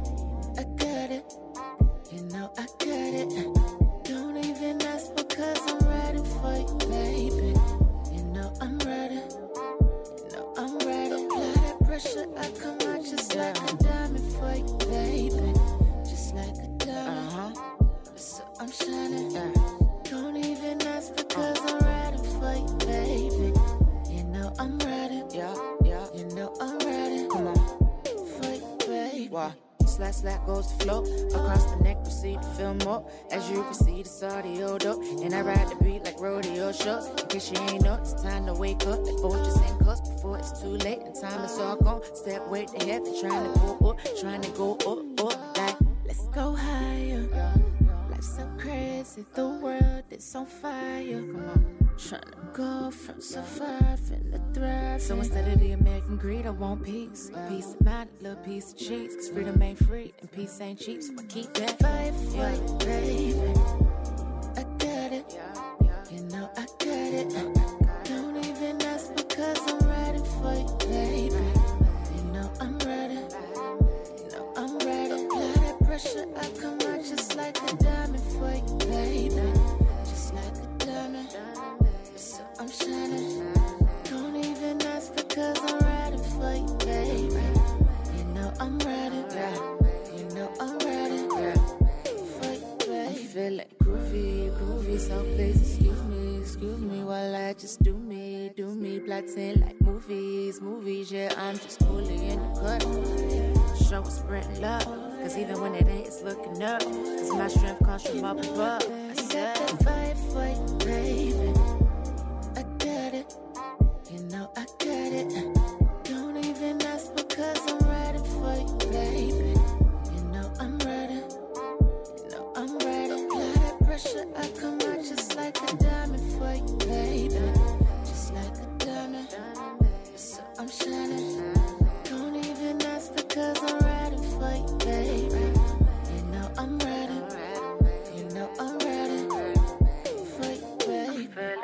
I got it. You know I got it. Don't even ask because I'm ready for you, baby. You know I'm ready. You know I'm ready. Apply that pressure, I come out just like a diamond for you, baby. Just like a diamond. So I'm shining. Don't even ask because I'm ready for you, baby. You know I'm ready. Yeah. You know I'm ready. Come on. For you, baby. Why? Slack goes the flow. Across the neck, proceed to feel more. As you proceed, it's audio dope. And I ride the beat like rodeo shows. In case you ain't know, it's time to wake up. Like Folgers and cuffs before it's too late. And time is all gone. Step way to heaven, trying to go up. Like, Let's go higher. Life's so crazy. The world is on fire. Come on. Trying to go from surviving to thriving. so instead of the American greed, I want peace. A piece of mind, a little piece of cheese. Cause freedom ain't free and peace ain't cheap. So I keep that. Fight for you, baby. I got it. You know I got it. Don't even ask because I'm ready for you, baby. You know I'm ready. You know I'm ready. Apply that pressure, I come out just like a diamond for you, baby. Just like a diamond. So I'm shining. Don't even ask because I'm ready for you, baby. You know I'm ready. You know I'm ready. For you, I'm baby. feeling groovy, so please excuse me while I just do me, plotting like movies, yeah, I'm just coolly in the cut, show us spreading love, cause even when it ain't, it's looking up, cause my strength comes from up above, I I got said, that fight for you, baby. I got it. You know I got it. Don't even ask because I'm ready for you, baby. You know I'm ready. You know I'm ready. Apply that pressure, I come out just like a diamond for you, baby. Just like a diamond. So I'm shining. Don't even ask because I'm ready for you, baby. You know I'm ready. You know I'm ready. For you, baby.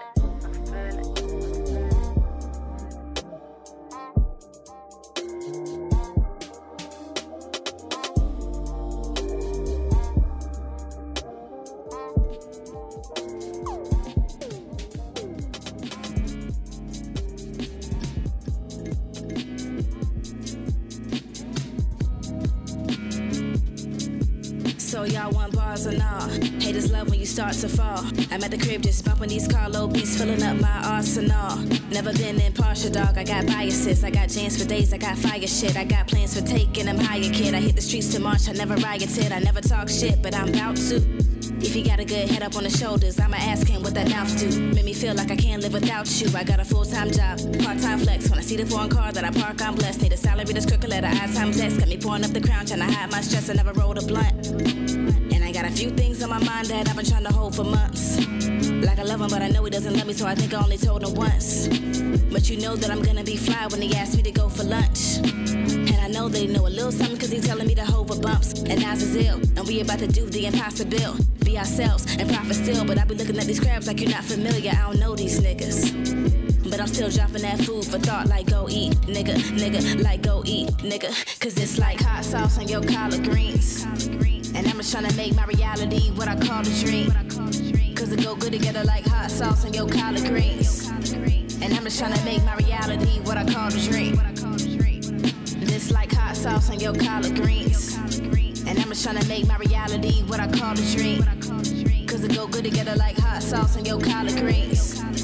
So y'all want bars or nah? Haters love when you start to fall. I'm at the crib just bumping these Carlo beats, filling up my arsenal. Never been impartial, dog. I got biases. I got jams for days. I got fire shit. I got plans for taking them higher, kid. I hit the streets to march. I never rioted. I never talk shit, but I'm about to. If you got a good head up on the shoulders, I'ma ask him what that mouth do. Make me feel like I can't live without you. I got a full-time job, part-time flex. When I see the foreign car that I park, I'm blessed. Need a salary that's crooked, let I times X. Got me pouring up the crown, trying to hide my stress. I never rolled a blunt. And I got a few things on my mind that I've been trying to hold for months. Like I love him, but I know he doesn't love me, so I think I only told him once. But you know that I'm gonna be fly when he asked me to go for lunch. And I know that he know a little something cause he's telling me to hold for bumps. And Nas is ill, and we about to do the impossible. Be ourselves and profit still, but I be looking at these crabs like you're not familiar. I don't know these niggas. But I'm still dropping that food for thought like go eat, nigga, like go eat, nigga. Cause it's like hot sauce on your collard greens. And I'm just trying to make my reality what I call a dream. Cause it go good together like hot sauce on your collard greens. And I'm just trying to make my reality what I call a dream. This like hot sauce on your collard greens. And I'm just trying to make my reality what I call a dream. Cause it go good together like hot sauce on your collard greens.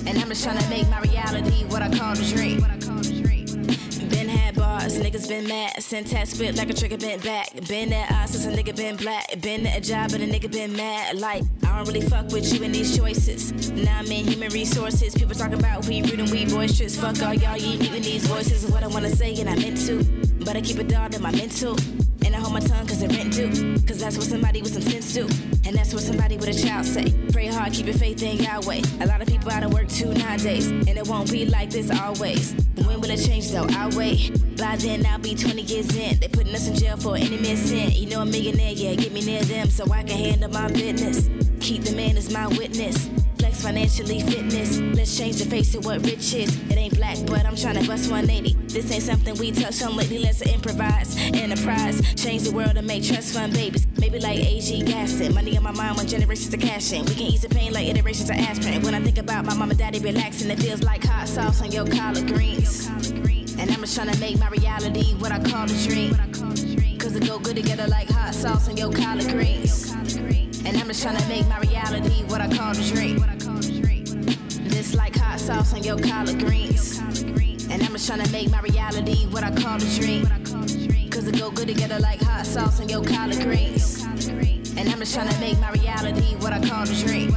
And I'm just trying to make my reality what I call a dream. Been had bars, niggas been mad. Syntax spit like a trigger bent back. Been at odds since a nigga been black. Been at a job but a nigga been mad. Like, I don't really fuck with you in these choices. Now I'm in human resources. People talking about we rude and we boisterous. Fuck all y'all, you ain't these voices. What I wanna say and I meant to. But I keep it down in my mental. And I hold my tongue cause the rent due. Cause that's what somebody with some sense do. And that's what somebody with a child say. Pray hard, keep your faith in Yahweh. A lot of people out of work too nowadays. And it won't be like this always. When will it change though? I'll wait. By then I'll be 20 years in. They putting us in jail for any sin. You know a millionaire, yeah, get me near them so I can handle my business. Keep the man as my witness. Flex financially, fitness. Let's change the face of what rich is. It ain't black, but I'm trying to bust 180. This ain't something we touch on lately. Let's improvise. Enterprise. Change the world and make trust fund babies. Maybe like AG Gaston. Money on my mind when generations to cash in. We can ease the pain like iterations of aspirin. When I think about my mom and daddy relaxing, it feels like hot sauce on your collard greens. And I'm just trying to make my reality what I call a dream. Cause it go good together like hot sauce on your collard greens. And I'm just trying to make my reality what I call a dream. This like hot sauce on your collard greens. And I'm just trying to make my reality what I call a dream. Cause it go good together like hot sauce on your collard greens. And I'm just trying to make my reality what I call a dream.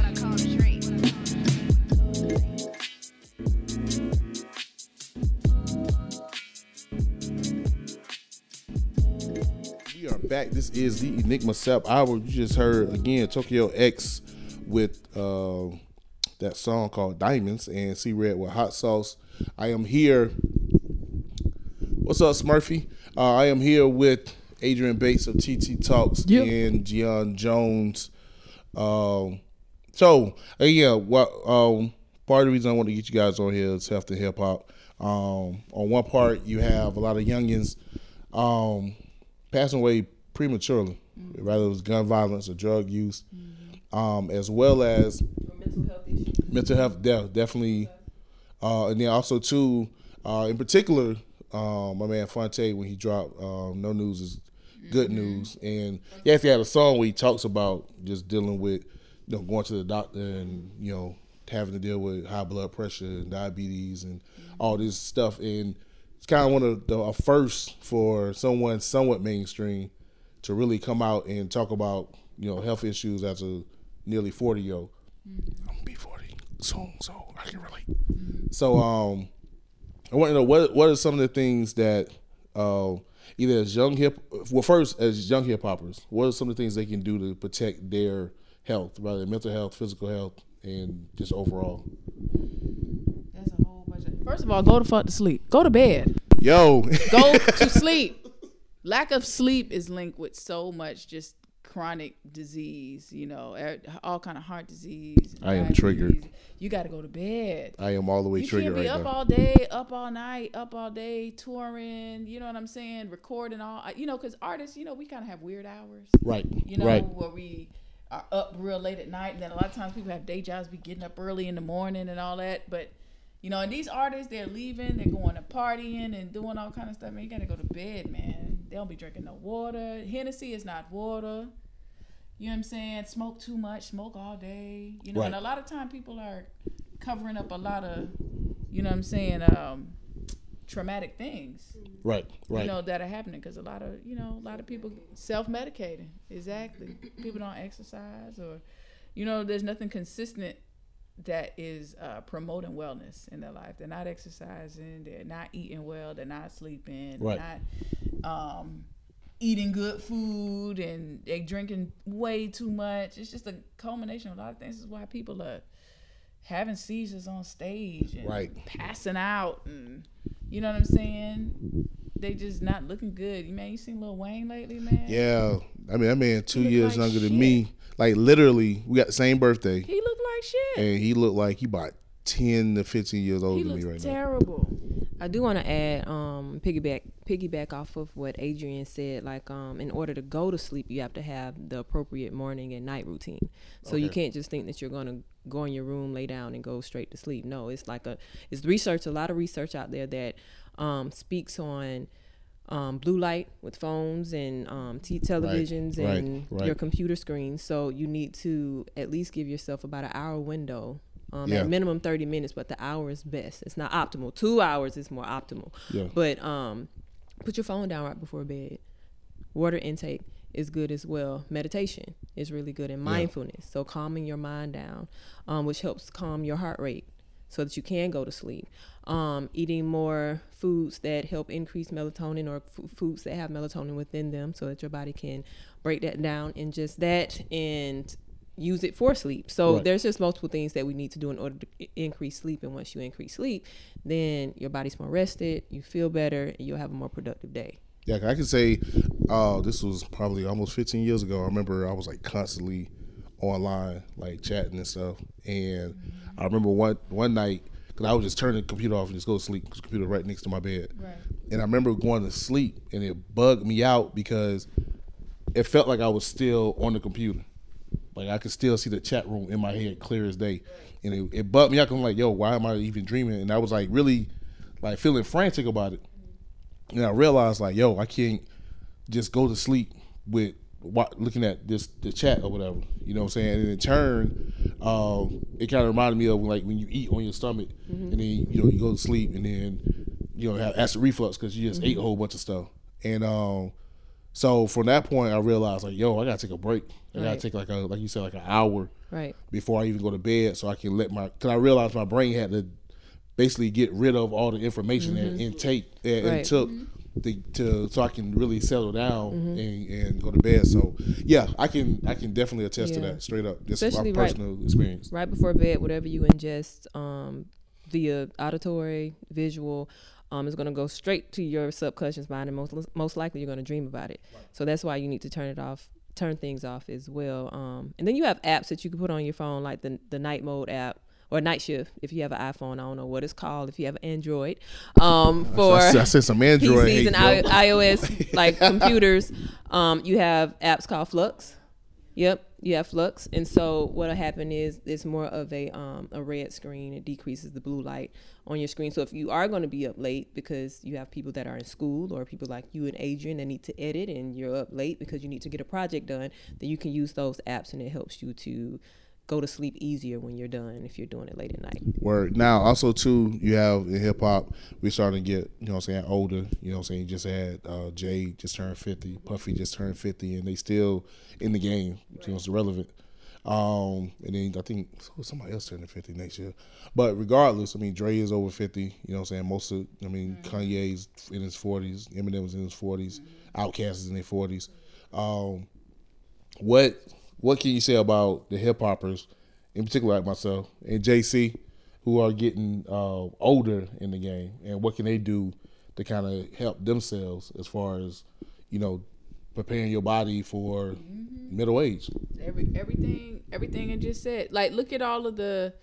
We are back. This is the Enigma Sap Hour. You just heard again Tokyo X with that song called Diamonds and C-Red with Hot Sauce. I am here. What's up, Smurfy? I am here with Adrian Bates of TT Talks and Gian Jones. Part of the reason I want to get you guys on here is Health and Hip Hop. On one part, you have a lot of youngins passing away prematurely, whether it was gun violence or drug use, as well as mental health definitely. And then also too, in particular, my man Fonte, when he dropped No News is Good News, and he actually had a song where he talks about just dealing with, going to the doctor and having to deal with high blood pressure and diabetes and all this stuff. And it's kind of one of the first for someone somewhat mainstream to really come out and talk about health issues as a nearly 40-year-old. I'm gonna be 40 soon, so I can relate. So I want to know what are some of the things that either as young hip hoppers, what are some of the things they can do to protect their health, rather mental health, physical health, and just overall? That's a whole bunch of. First of all, go the fuck to sleep. Go to bed. Yo. Go to sleep. Lack of sleep is linked with so much just chronic disease, all kind of heart disease. I am triggered. You got to go to bed. I am all the way triggered right now. You can't be up all day, up all night, up all day, touring, you know what I'm saying, recording all, because artists, we kind of have weird hours. Right. Where we are up real late at night, and then a lot of times people have day jobs, be getting up early in the morning and all that, but and these artists, they're leaving, they're going to partying and doing all kind of stuff. Man, you got to go to bed, man. They don't be drinking no water. Hennessy is not water. You know what I'm saying? Smoke too much, smoke all day. Right. And a lot of time people are covering up a lot of, traumatic things. Right. That are happening because a lot of people self-medicating. Exactly. People don't exercise or, there's nothing consistent that is promoting wellness in their life. They're not exercising. They're not eating well. They're not sleeping. Right. They're not eating good food, and they're drinking way too much. It's just a culmination of a lot of things. This is why people are having seizures on stage and passing out, and you know what I'm saying? They just not looking good. You seen Lil Wayne lately, man? Yeah. I mean, that man 2 years younger than me. Like, literally, we got the same birthday. He looked like shit. And he looked like he about 10 to 15 years older than me right terrible. I do want to add, piggyback off of what Adrian said. Like, in order to go to sleep, you have to have the appropriate morning and night routine. So you can't just think that you're going to go in your room, lay down, and go straight to sleep. No, it's like it's research. A lot of research out there that speaks on blue light with phones and televisions and your computer screens. So you need to at least give yourself about an hour window At minimum 30 minutes, but the hour is best. It's not optimal. 2 hours is more optimal. Yeah. But put your phone down right before bed. Water intake is good as well. Meditation is really good, and mindfulness. So calming your mind down, which helps calm your heart rate so that you can go to sleep. Eating more foods that help increase melatonin, or foods that have melatonin within them, so that your body can break that down, and just that, and use it for sleep. So there's just multiple things that we need to do in order to increase sleep. And once you increase sleep, then your body's more rested, you feel better, and you'll have a more productive day. Yeah, I can say this was probably almost 15 years ago. I remember I was like constantly online, like chatting and stuff. And I remember one night, because I would just turn the computer off and just go to sleep, because the computer right next to my bed. Right. And I remember going to sleep, and it bugged me out because it felt like I was still on the computer. Like I could still see the chat room in my head clear as day. And it bugged me out, because I'm like, yo, why am I even dreaming? And I was like really like feeling frantic about it. And I realized, like, yo, I can't just go to sleep with looking at the chat or whatever. You know what I'm saying? And in turn, it kind of reminded me of like when you eat on your stomach, and then you go to sleep, and then have acid reflux because you just ate a whole bunch of stuff. And so from that point, I realized, like, yo, I gotta take a break. I gotta take like you said, like an hour before I even go to bed, so I can because I realized my brain had to basically get rid of all the information and took so I can really settle down and go to bed. So yeah, I can definitely attest to that straight up. Just especially my personal experience. Right before bed, whatever you ingest via auditory, visual, is going to go straight to your subconscious mind, and most likely you're going to dream about it. Right. So that's why you need to turn things off as well. And then you have apps that you can put on your phone, like the night mode app, or Night Shift if you have an iPhone. I don't know what it's called if you have an Android. For I said some Android PCs and iOS like computers, you have apps called Flux. Yep, you have Flux. And so what'll happen is it's more of a red screen. It decreases the blue light on your screen. So if you are going to be up late because you have people that are in school, or people like you and Adrian that need to edit, and you're up late because you need to get a project done, then you can use those apps, and it helps you to go to sleep easier when you're done if you're doing it late at night. Word. Now, also, too, you have in hip-hop, we're starting to get, older. You just had Jay just turned 50, Puffy just turned 50, and they still in the game. It's relevant. And then I think somebody else turning 50 next year. But regardless, Dre is over 50. Kanye's in his 40s. Eminem's in his 40s. Outkast is in their 40s. What can you say about the hip hoppers, in particular like myself and JC, who are getting older in the game, and what can they do to kind of help themselves as far as preparing your body for middle age? Everything I just said. Like, look at all of the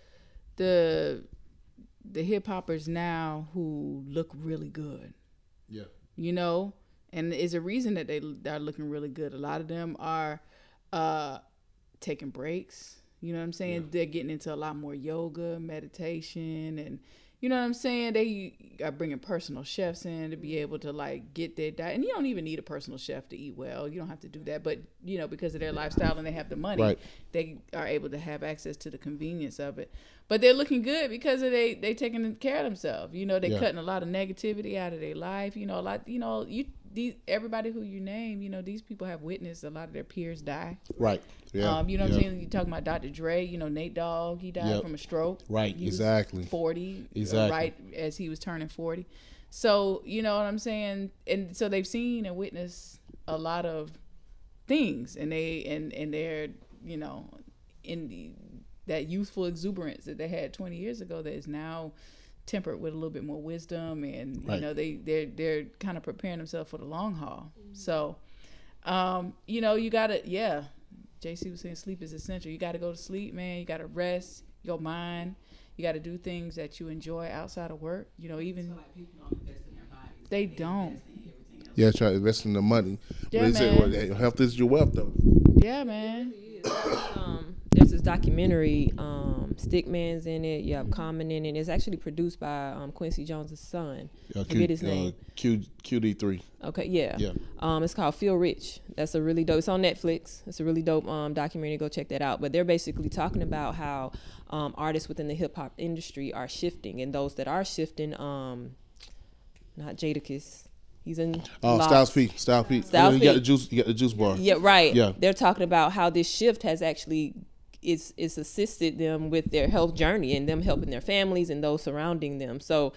hip hoppers now who look really good. Yeah. And there's a reason that they are looking really good. A lot of them are taking breaks. You know what I'm saying? Yeah. They're getting into a lot more yoga, meditation, and you know what I'm saying? They are bringing personal chefs in to be able to like get their diet. And you don't even need a personal chef to eat well. You don't have to do that. But, because of their lifestyle and they have the money, they are able to have access to the convenience of it. But they're looking good because of they taking care of themselves. They're cutting a lot of negativity out of their life. Everybody who you name, these people have witnessed a lot of their peers die. Right. Yeah. You know what I'm saying? You're talking about Dr. Dre, Nate Dogg, he died from a stroke. Right. He exactly. was 40. Exactly. Right as he was turning 40. So, you know what I'm saying? And so they've seen and witnessed a lot of things, and they're, in that youthful exuberance that they had 20 years ago that is now tempered with a little bit more wisdom, and they're kind of preparing themselves for the long haul. So you gotta JC was saying sleep is essential. You gotta go to sleep, man. You gotta rest your mind. You gotta do things that you enjoy outside of work. Even people don't invest in their bodies. They don't. Yeah, try to invest in the money. Yeah, but they say, health is your wealth, though. Yeah, man. there's this documentary, Stickman's in it. You have Common in it. It's actually produced by Quincy Jones' son. I forget his name. QD3. Okay, yeah. Yeah. It's called Feel Rich. That's a really dope. It's on Netflix. It's a really dope documentary. Go check that out. But they're basically talking about how artists within the hip hop industry are shifting, and those that are shifting, not Jadakiss. He's in Styles P. Styles P. You got the juice bar. Yeah, right. Yeah. They're talking about how this shift has actually it's assisted them with their health journey and them helping their families and those surrounding them. So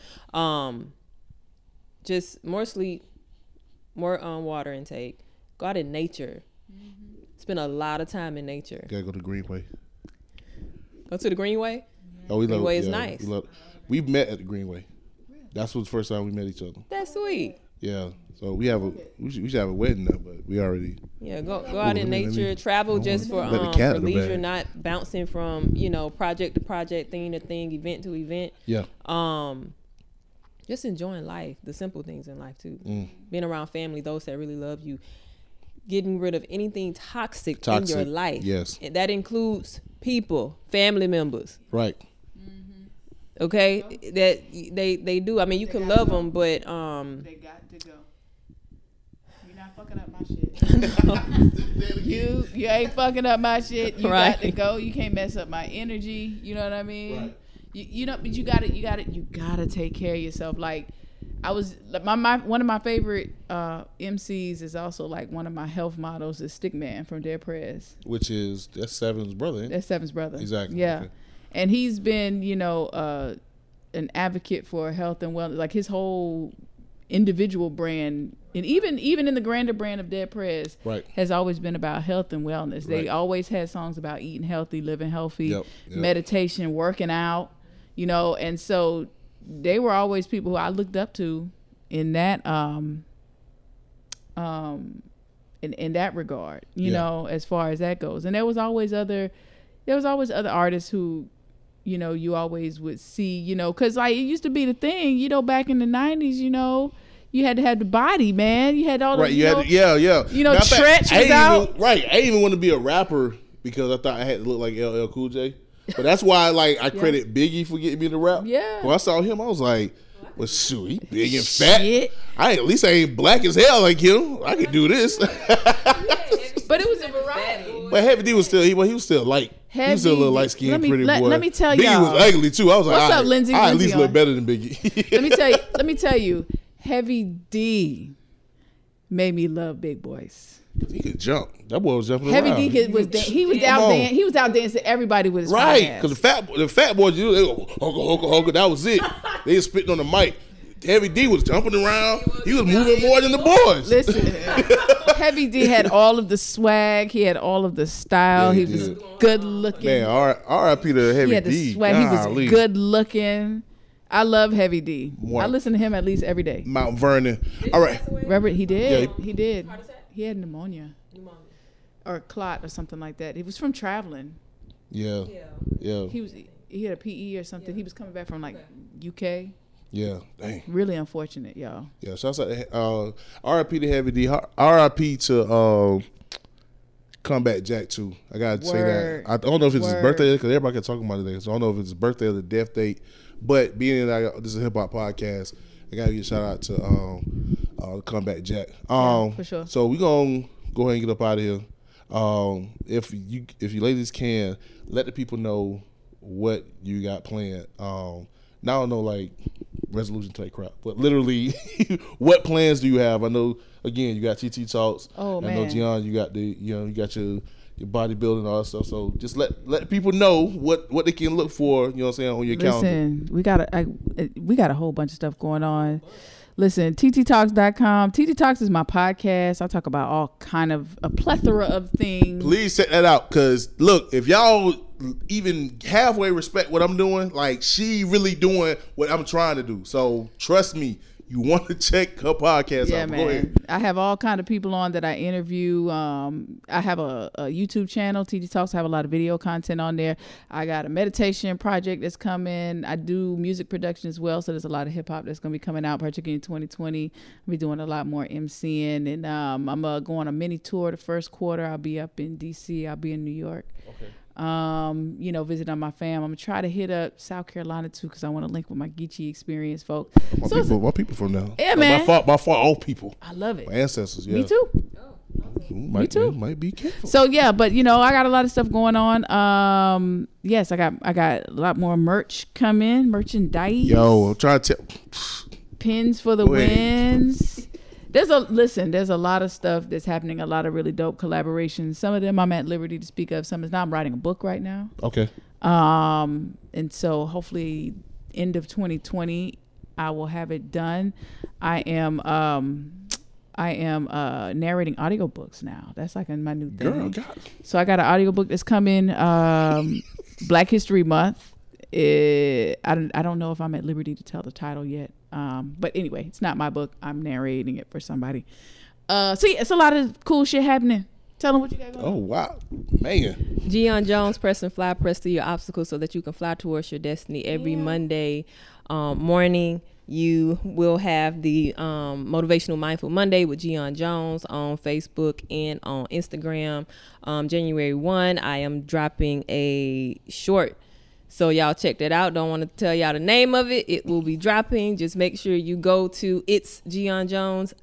just more sleep, more water intake, go out in nature. Spend a lot of time in nature. Gotta go to Greenway. Go to the Greenway? Oh, we Greenway love, is yeah, nice. We met at the Greenway. That's was the first time we met each other. That's sweet. Yeah. So we should have a wedding now, but we already. Yeah, go out in nature, travel just for leisure, not bouncing from project to project, thing to thing, event to event. Yeah. Just enjoying life, the simple things in life too. Being around family, those that really love you. Getting rid of anything toxic in your life. Yes. And that includes people, family members. Right. Okay, that they do. I mean, you can love them, but they got to go. You're not fucking up my shit. you ain't fucking up my shit. You got to go. You can't mess up my energy. You know what I mean? Right. You know, but you gotta take care of yourself. Like I was, one of my favorite MCs is also like one of my health models is Stickman from Dead Prez. Which is that's Seven's brother. Ain't it? That's Seven's brother. Exactly. Yeah. Okay. And he's been, an advocate for health and wellness. Like his whole individual brand, and even in the grander brand of Dead Prez, right, has always been about health and wellness. They always had songs about eating healthy, living healthy, meditation, working out, and so they were always people who I looked up to in that in that regard, as far as that goes. And there was always other artists who you always would see, because like it used to be the thing, back in the 90s, you had to have the body, man. You had all the, Tretch was out. I didn't even want to be a rapper because I thought I had to look like LL Cool J. But that's why, I credit Biggie for getting me to rap. Yeah. When I saw him, I was like, well, shoot, he big and fat. At least I ain't black as hell like him. I could do this. But it was a variety. But Heavy D was still, he was still light. He was still a little light skinned, pretty boy. Let me tell Biggie y'all. was ugly too. I was like, what's up, Lindsay? I at least look better than Biggie. Let me tell you, Heavy D made me love big boys. He could jump. That boy was jumping Heavy around. D was out dancing everybody with his right, because the fat boys, they go hoka. That was it. They was spitting on the mic. Heavy D was jumping around. He was moving more than the boys. Listen, Heavy D had all of the swag. He had all of the style. Yeah, he was good looking. Man, R.I.P. to Heavy D. He had the swag. He was good looking. I love Heavy D. I listen to him at least every day. Mount Vernon. All right. Robert, he did. Yeah. He did. He had pneumonia. Or a clot or something like that. He was from traveling. Yeah. He had a PE or something. He was coming back from UK. Yeah, dang. Really unfortunate, y'all. Yeah, shouts out to R.I.P. to Heavy D. R.I.P. to Comeback Jack too. I gotta say that. I don't know if it's his birthday because everybody can talk about it today. So I don't know if it's his birthday or the death date. But being that this is a hip hop podcast, I gotta give a shout out to Comeback Jack. For sure. So we gonna go ahead and get up out of here. If you ladies can let the people know what you got planned. Now I know resolution type crap, but literally, what plans do you have? I know again you got TT Talks. Oh man, I know Gian, you got you got your bodybuilding and all that stuff. So just let people know what they can look for. You know what I'm saying, on your calendar. Listen, we got a whole bunch of stuff going on. Listen, tttalks.com. TT Talks is my podcast. I talk about all kind of a plethora of things. Please check that out, because look, if y'all even halfway respect what I'm doing, she really doing what I'm trying to do. So trust me, you want to check her podcast out. Yeah, man. Go ahead. I have all kind of people on that I interview. I have a YouTube channel, TT Talks. I have a lot of video content on there. I got a meditation project that's coming. I do music production as well, so there's a lot of hip hop that's going to be coming out, particularly in 2020. I'll be doing a lot more MCing, and I'm going on a mini tour the first quarter. I'll be up in DC. I'll be in New York. Okay. You know, visit on my fam. I'm gonna try to hit up South Carolina too because I want to link with my Geechee experience, folks. My people from now. Yeah, man. My far old people. I love it. My ancestors. Yeah. Me too. Me too. Might be careful. So yeah, but you know, I got a lot of stuff going on. Yes, I got a lot more merch coming, merchandise. Yo, I'm trying to tell. Pins for the wins. There's a lot of stuff that's happening, a lot of really dope collaborations. Some of them I'm at liberty to speak of. Some is not. I'm writing a book right now. Okay. And so hopefully end of 2020 I will have it done. I am narrating audiobooks now. That's like my new thing. Girl, God. So I got an audiobook that's coming Black History Month. I don't know if I'm at liberty to tell the title yet. But anyway, it's not my book. I'm narrating it for somebody. So yeah, it's a lot of cool shit happening. Tell them what you got going on. Oh, wow. Man. Gian Jones, press and fly, press through your obstacles so that you can fly towards your destiny. Every Monday morning, you will have the Motivational Mindful Monday with Gian Jones on Facebook and on Instagram. January 1, I am dropping a short. So y'all check that out. Don't want to tell y'all the name of it. It will be dropping. Just make sure you go to It's Gian Jones,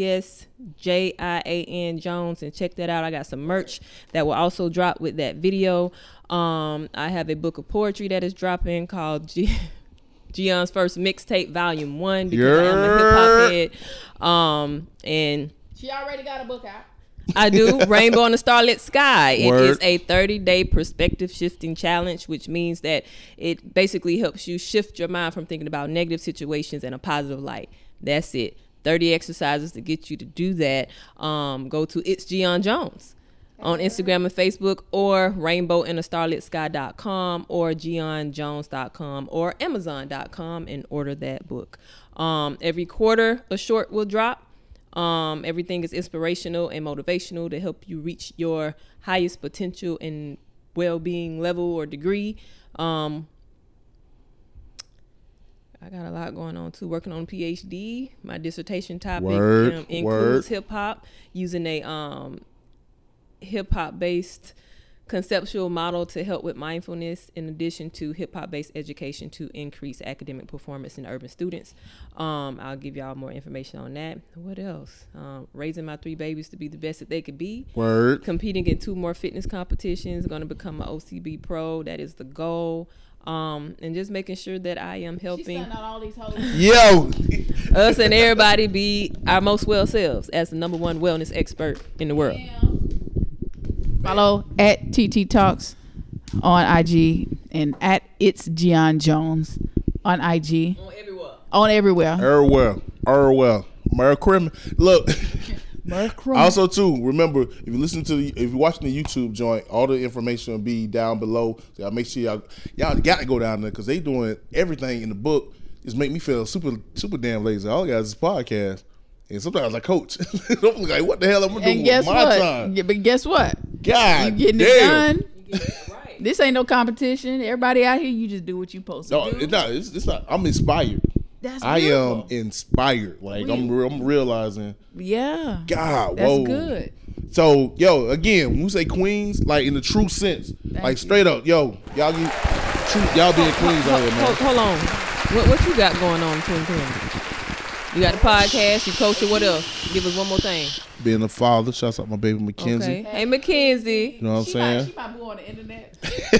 ITSJIAN Jones, and check that out. I got some merch that will also drop with that video. I have a book of poetry that is dropping called Gian's First Mixtape Volume 1 because I am a hip hop head. And she already got a book out. I do. Rainbow on the Starlit Sky. Word. It is a 30-day perspective shifting challenge, which means that it basically helps you shift your mind from thinking about negative situations in a positive light. That's it. 30 exercises to get you to do that. Go to It's Gian Jones on Instagram and Facebook, or rainbowinastarlitsky.com or gianjones.com or amazon.com and order that book. Every quarter a short will drop. Everything is inspirational and motivational to help you reach your highest potential and well-being level or degree. I got a lot going on too. Working on a PhD. My dissertation topic includes hip hop, using a hip hop based conceptual model to help with mindfulness, in addition to hip hop based education to increase academic performance in urban students. I'll give y'all more information on that. What else? Raising my 3 babies to be the best that they could be. Word. Competing in 2 more fitness competitions. Going to become an OCB pro. That is the goal. And just making sure that I am helping us and everybody be our most well selves as the number 1 wellness expert in the world. Follow at TT Talks on IG and at It's Gian Jones on IG. On everywhere. Merry Christmas. Look. Also too, remember, if you're watching the YouTube joint, all the information will be down below. So y'all make sure y'all got to go down there because they doing everything in the book. Just make me feel super damn lazy. All I got is this podcast. And sometimes I coach. I'm like, what the hell am I doing with my time? But guess what? God, you getting damn. it done. Right. This ain't no competition. Everybody out here, you just do what you supposed to do. It's not. I'm inspired. That's I beautiful. am inspired. Like I'm realizing. Yeah. God, that's whoa. good. So, yo, again, when we say queens, like in the true sense, straight up, yo, y'all being queens out here, man. Hold on. What you got going on in 2020? You got the podcast, you coach it, what else? Give us one more thing. Being a father, shouts out my baby Mackenzie. Okay. Hey, Mackenzie. You know what I'm saying? She might be on the internet.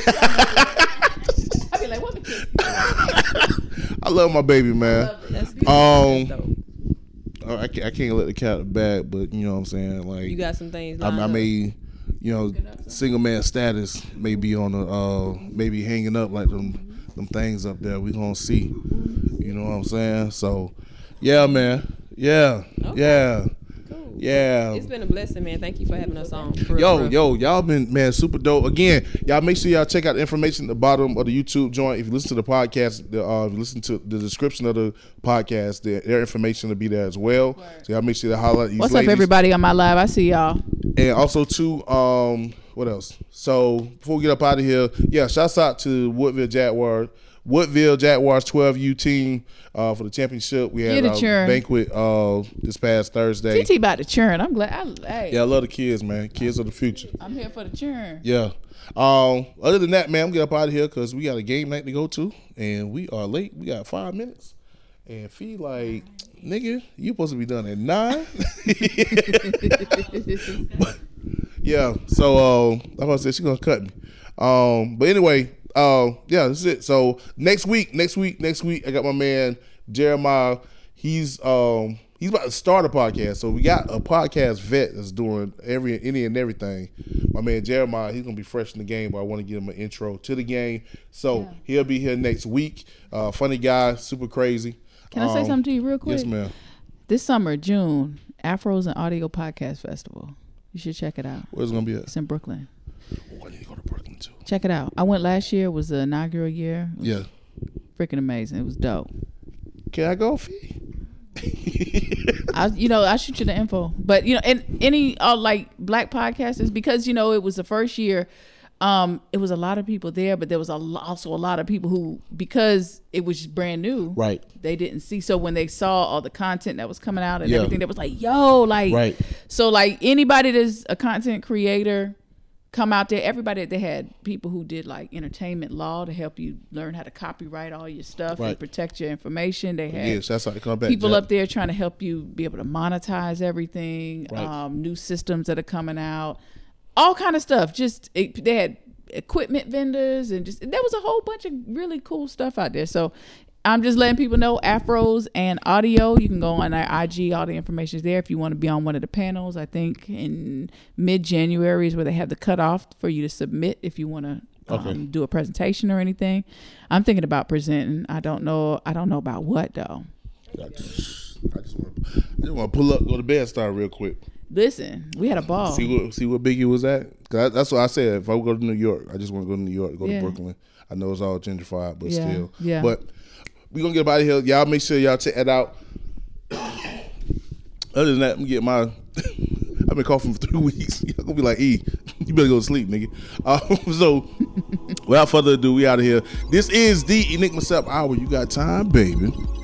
I be like, what Mackenzie? I love my baby, man. That's beautiful. I can't let the cat out of the bag, but you know what I'm saying? Like, you got some things I may, single man status may be on the maybe hanging up like them things up there. We gonna see. You know what I'm saying? So yeah, man. Yeah. Okay. Yeah. Cool. Yeah. It's been a blessing, man. Thank you for having us on. Yo, y'all been, man, super dope. Again, y'all make sure y'all check out the information at the bottom of the YouTube joint. If you listen to the podcast, if you listen to the description of the podcast, their information will be there as well. Right. So y'all make sure to holler at these What's ladies. up, everybody on my live? I see y'all. And also too, what else? So before we get up out of here, yeah, shouts out to Woodville Jaguars. Woodville Jaguars 12U team for the championship. We had a banquet this past Thursday. TT about to churn. I'm glad. Yeah, I love the kids, man. Kids are the future. I'm here for the churn. Yeah. Other than that, man, I'm gonna get up out of here because we got a game night to go to, and we are late. We got 5 minutes, and feel like, nigga, you supposed to be done at 9. But, yeah. So I was gonna say she's gonna cut me. But anyway, yeah, that's it. So next week, I got my man Jeremiah. He's about to start a podcast. So we got a podcast vet that's doing any and everything. My man Jeremiah, he's gonna be fresh in the game, but I want to give him an intro to the game. So he'll be here next week. Funny guy, super crazy. Can I say something to you real quick? Yes, ma'am. This summer, June, Afros and Audio Podcast Festival. You should check it out. Where's it gonna be at? It's in Brooklyn. Oh, I need to go to Brooklyn too. Check it out. I went last year. It was the inaugural year. Yeah. Freaking amazing. It was dope. Can I go, Fee? I'll shoot you the info. But and any like black podcasters, because it was the first year. It was a lot of people there, but there was also a lot of people who, because it was brand new, right? They didn't see. So when they saw all the content that was coming out and everything, they was like, "Yo, like!" Right. So like anybody that's a content creator, come out there. Everybody, they had people who did like entertainment law to help you learn how to copyright all your stuff and protect your information. They had that's how they come back. People up there trying to help you be able to monetize everything. Right. New systems that are coming out. All kind of stuff. They had equipment vendors and there was a whole bunch of really cool stuff out there. So I'm just letting people know, Afros and Audio. You can go on our IG. All the information is there if you want to be on one of the panels. I think in mid-January is where they have the cutoff for you to submit if you want to do a presentation or anything. I'm thinking about presenting. I don't know about what though. I just want to pull up, go to bed, start real quick. Listen, we had a ball. See what Biggie was at. Cause that's what I said. If I go to New York, I just want to go to New York, go to Brooklyn. I know it's all gentrified, but still. Yeah. But we gonna get up out of here. Y'all make sure y'all check that out. Other than that, I'm getting my. I've been coughing for 3 weeks. Y'all gonna be like, E, you better go to sleep, nigga. So without further ado, we out of here. This is the Enigma Sep Hour. You got time, baby.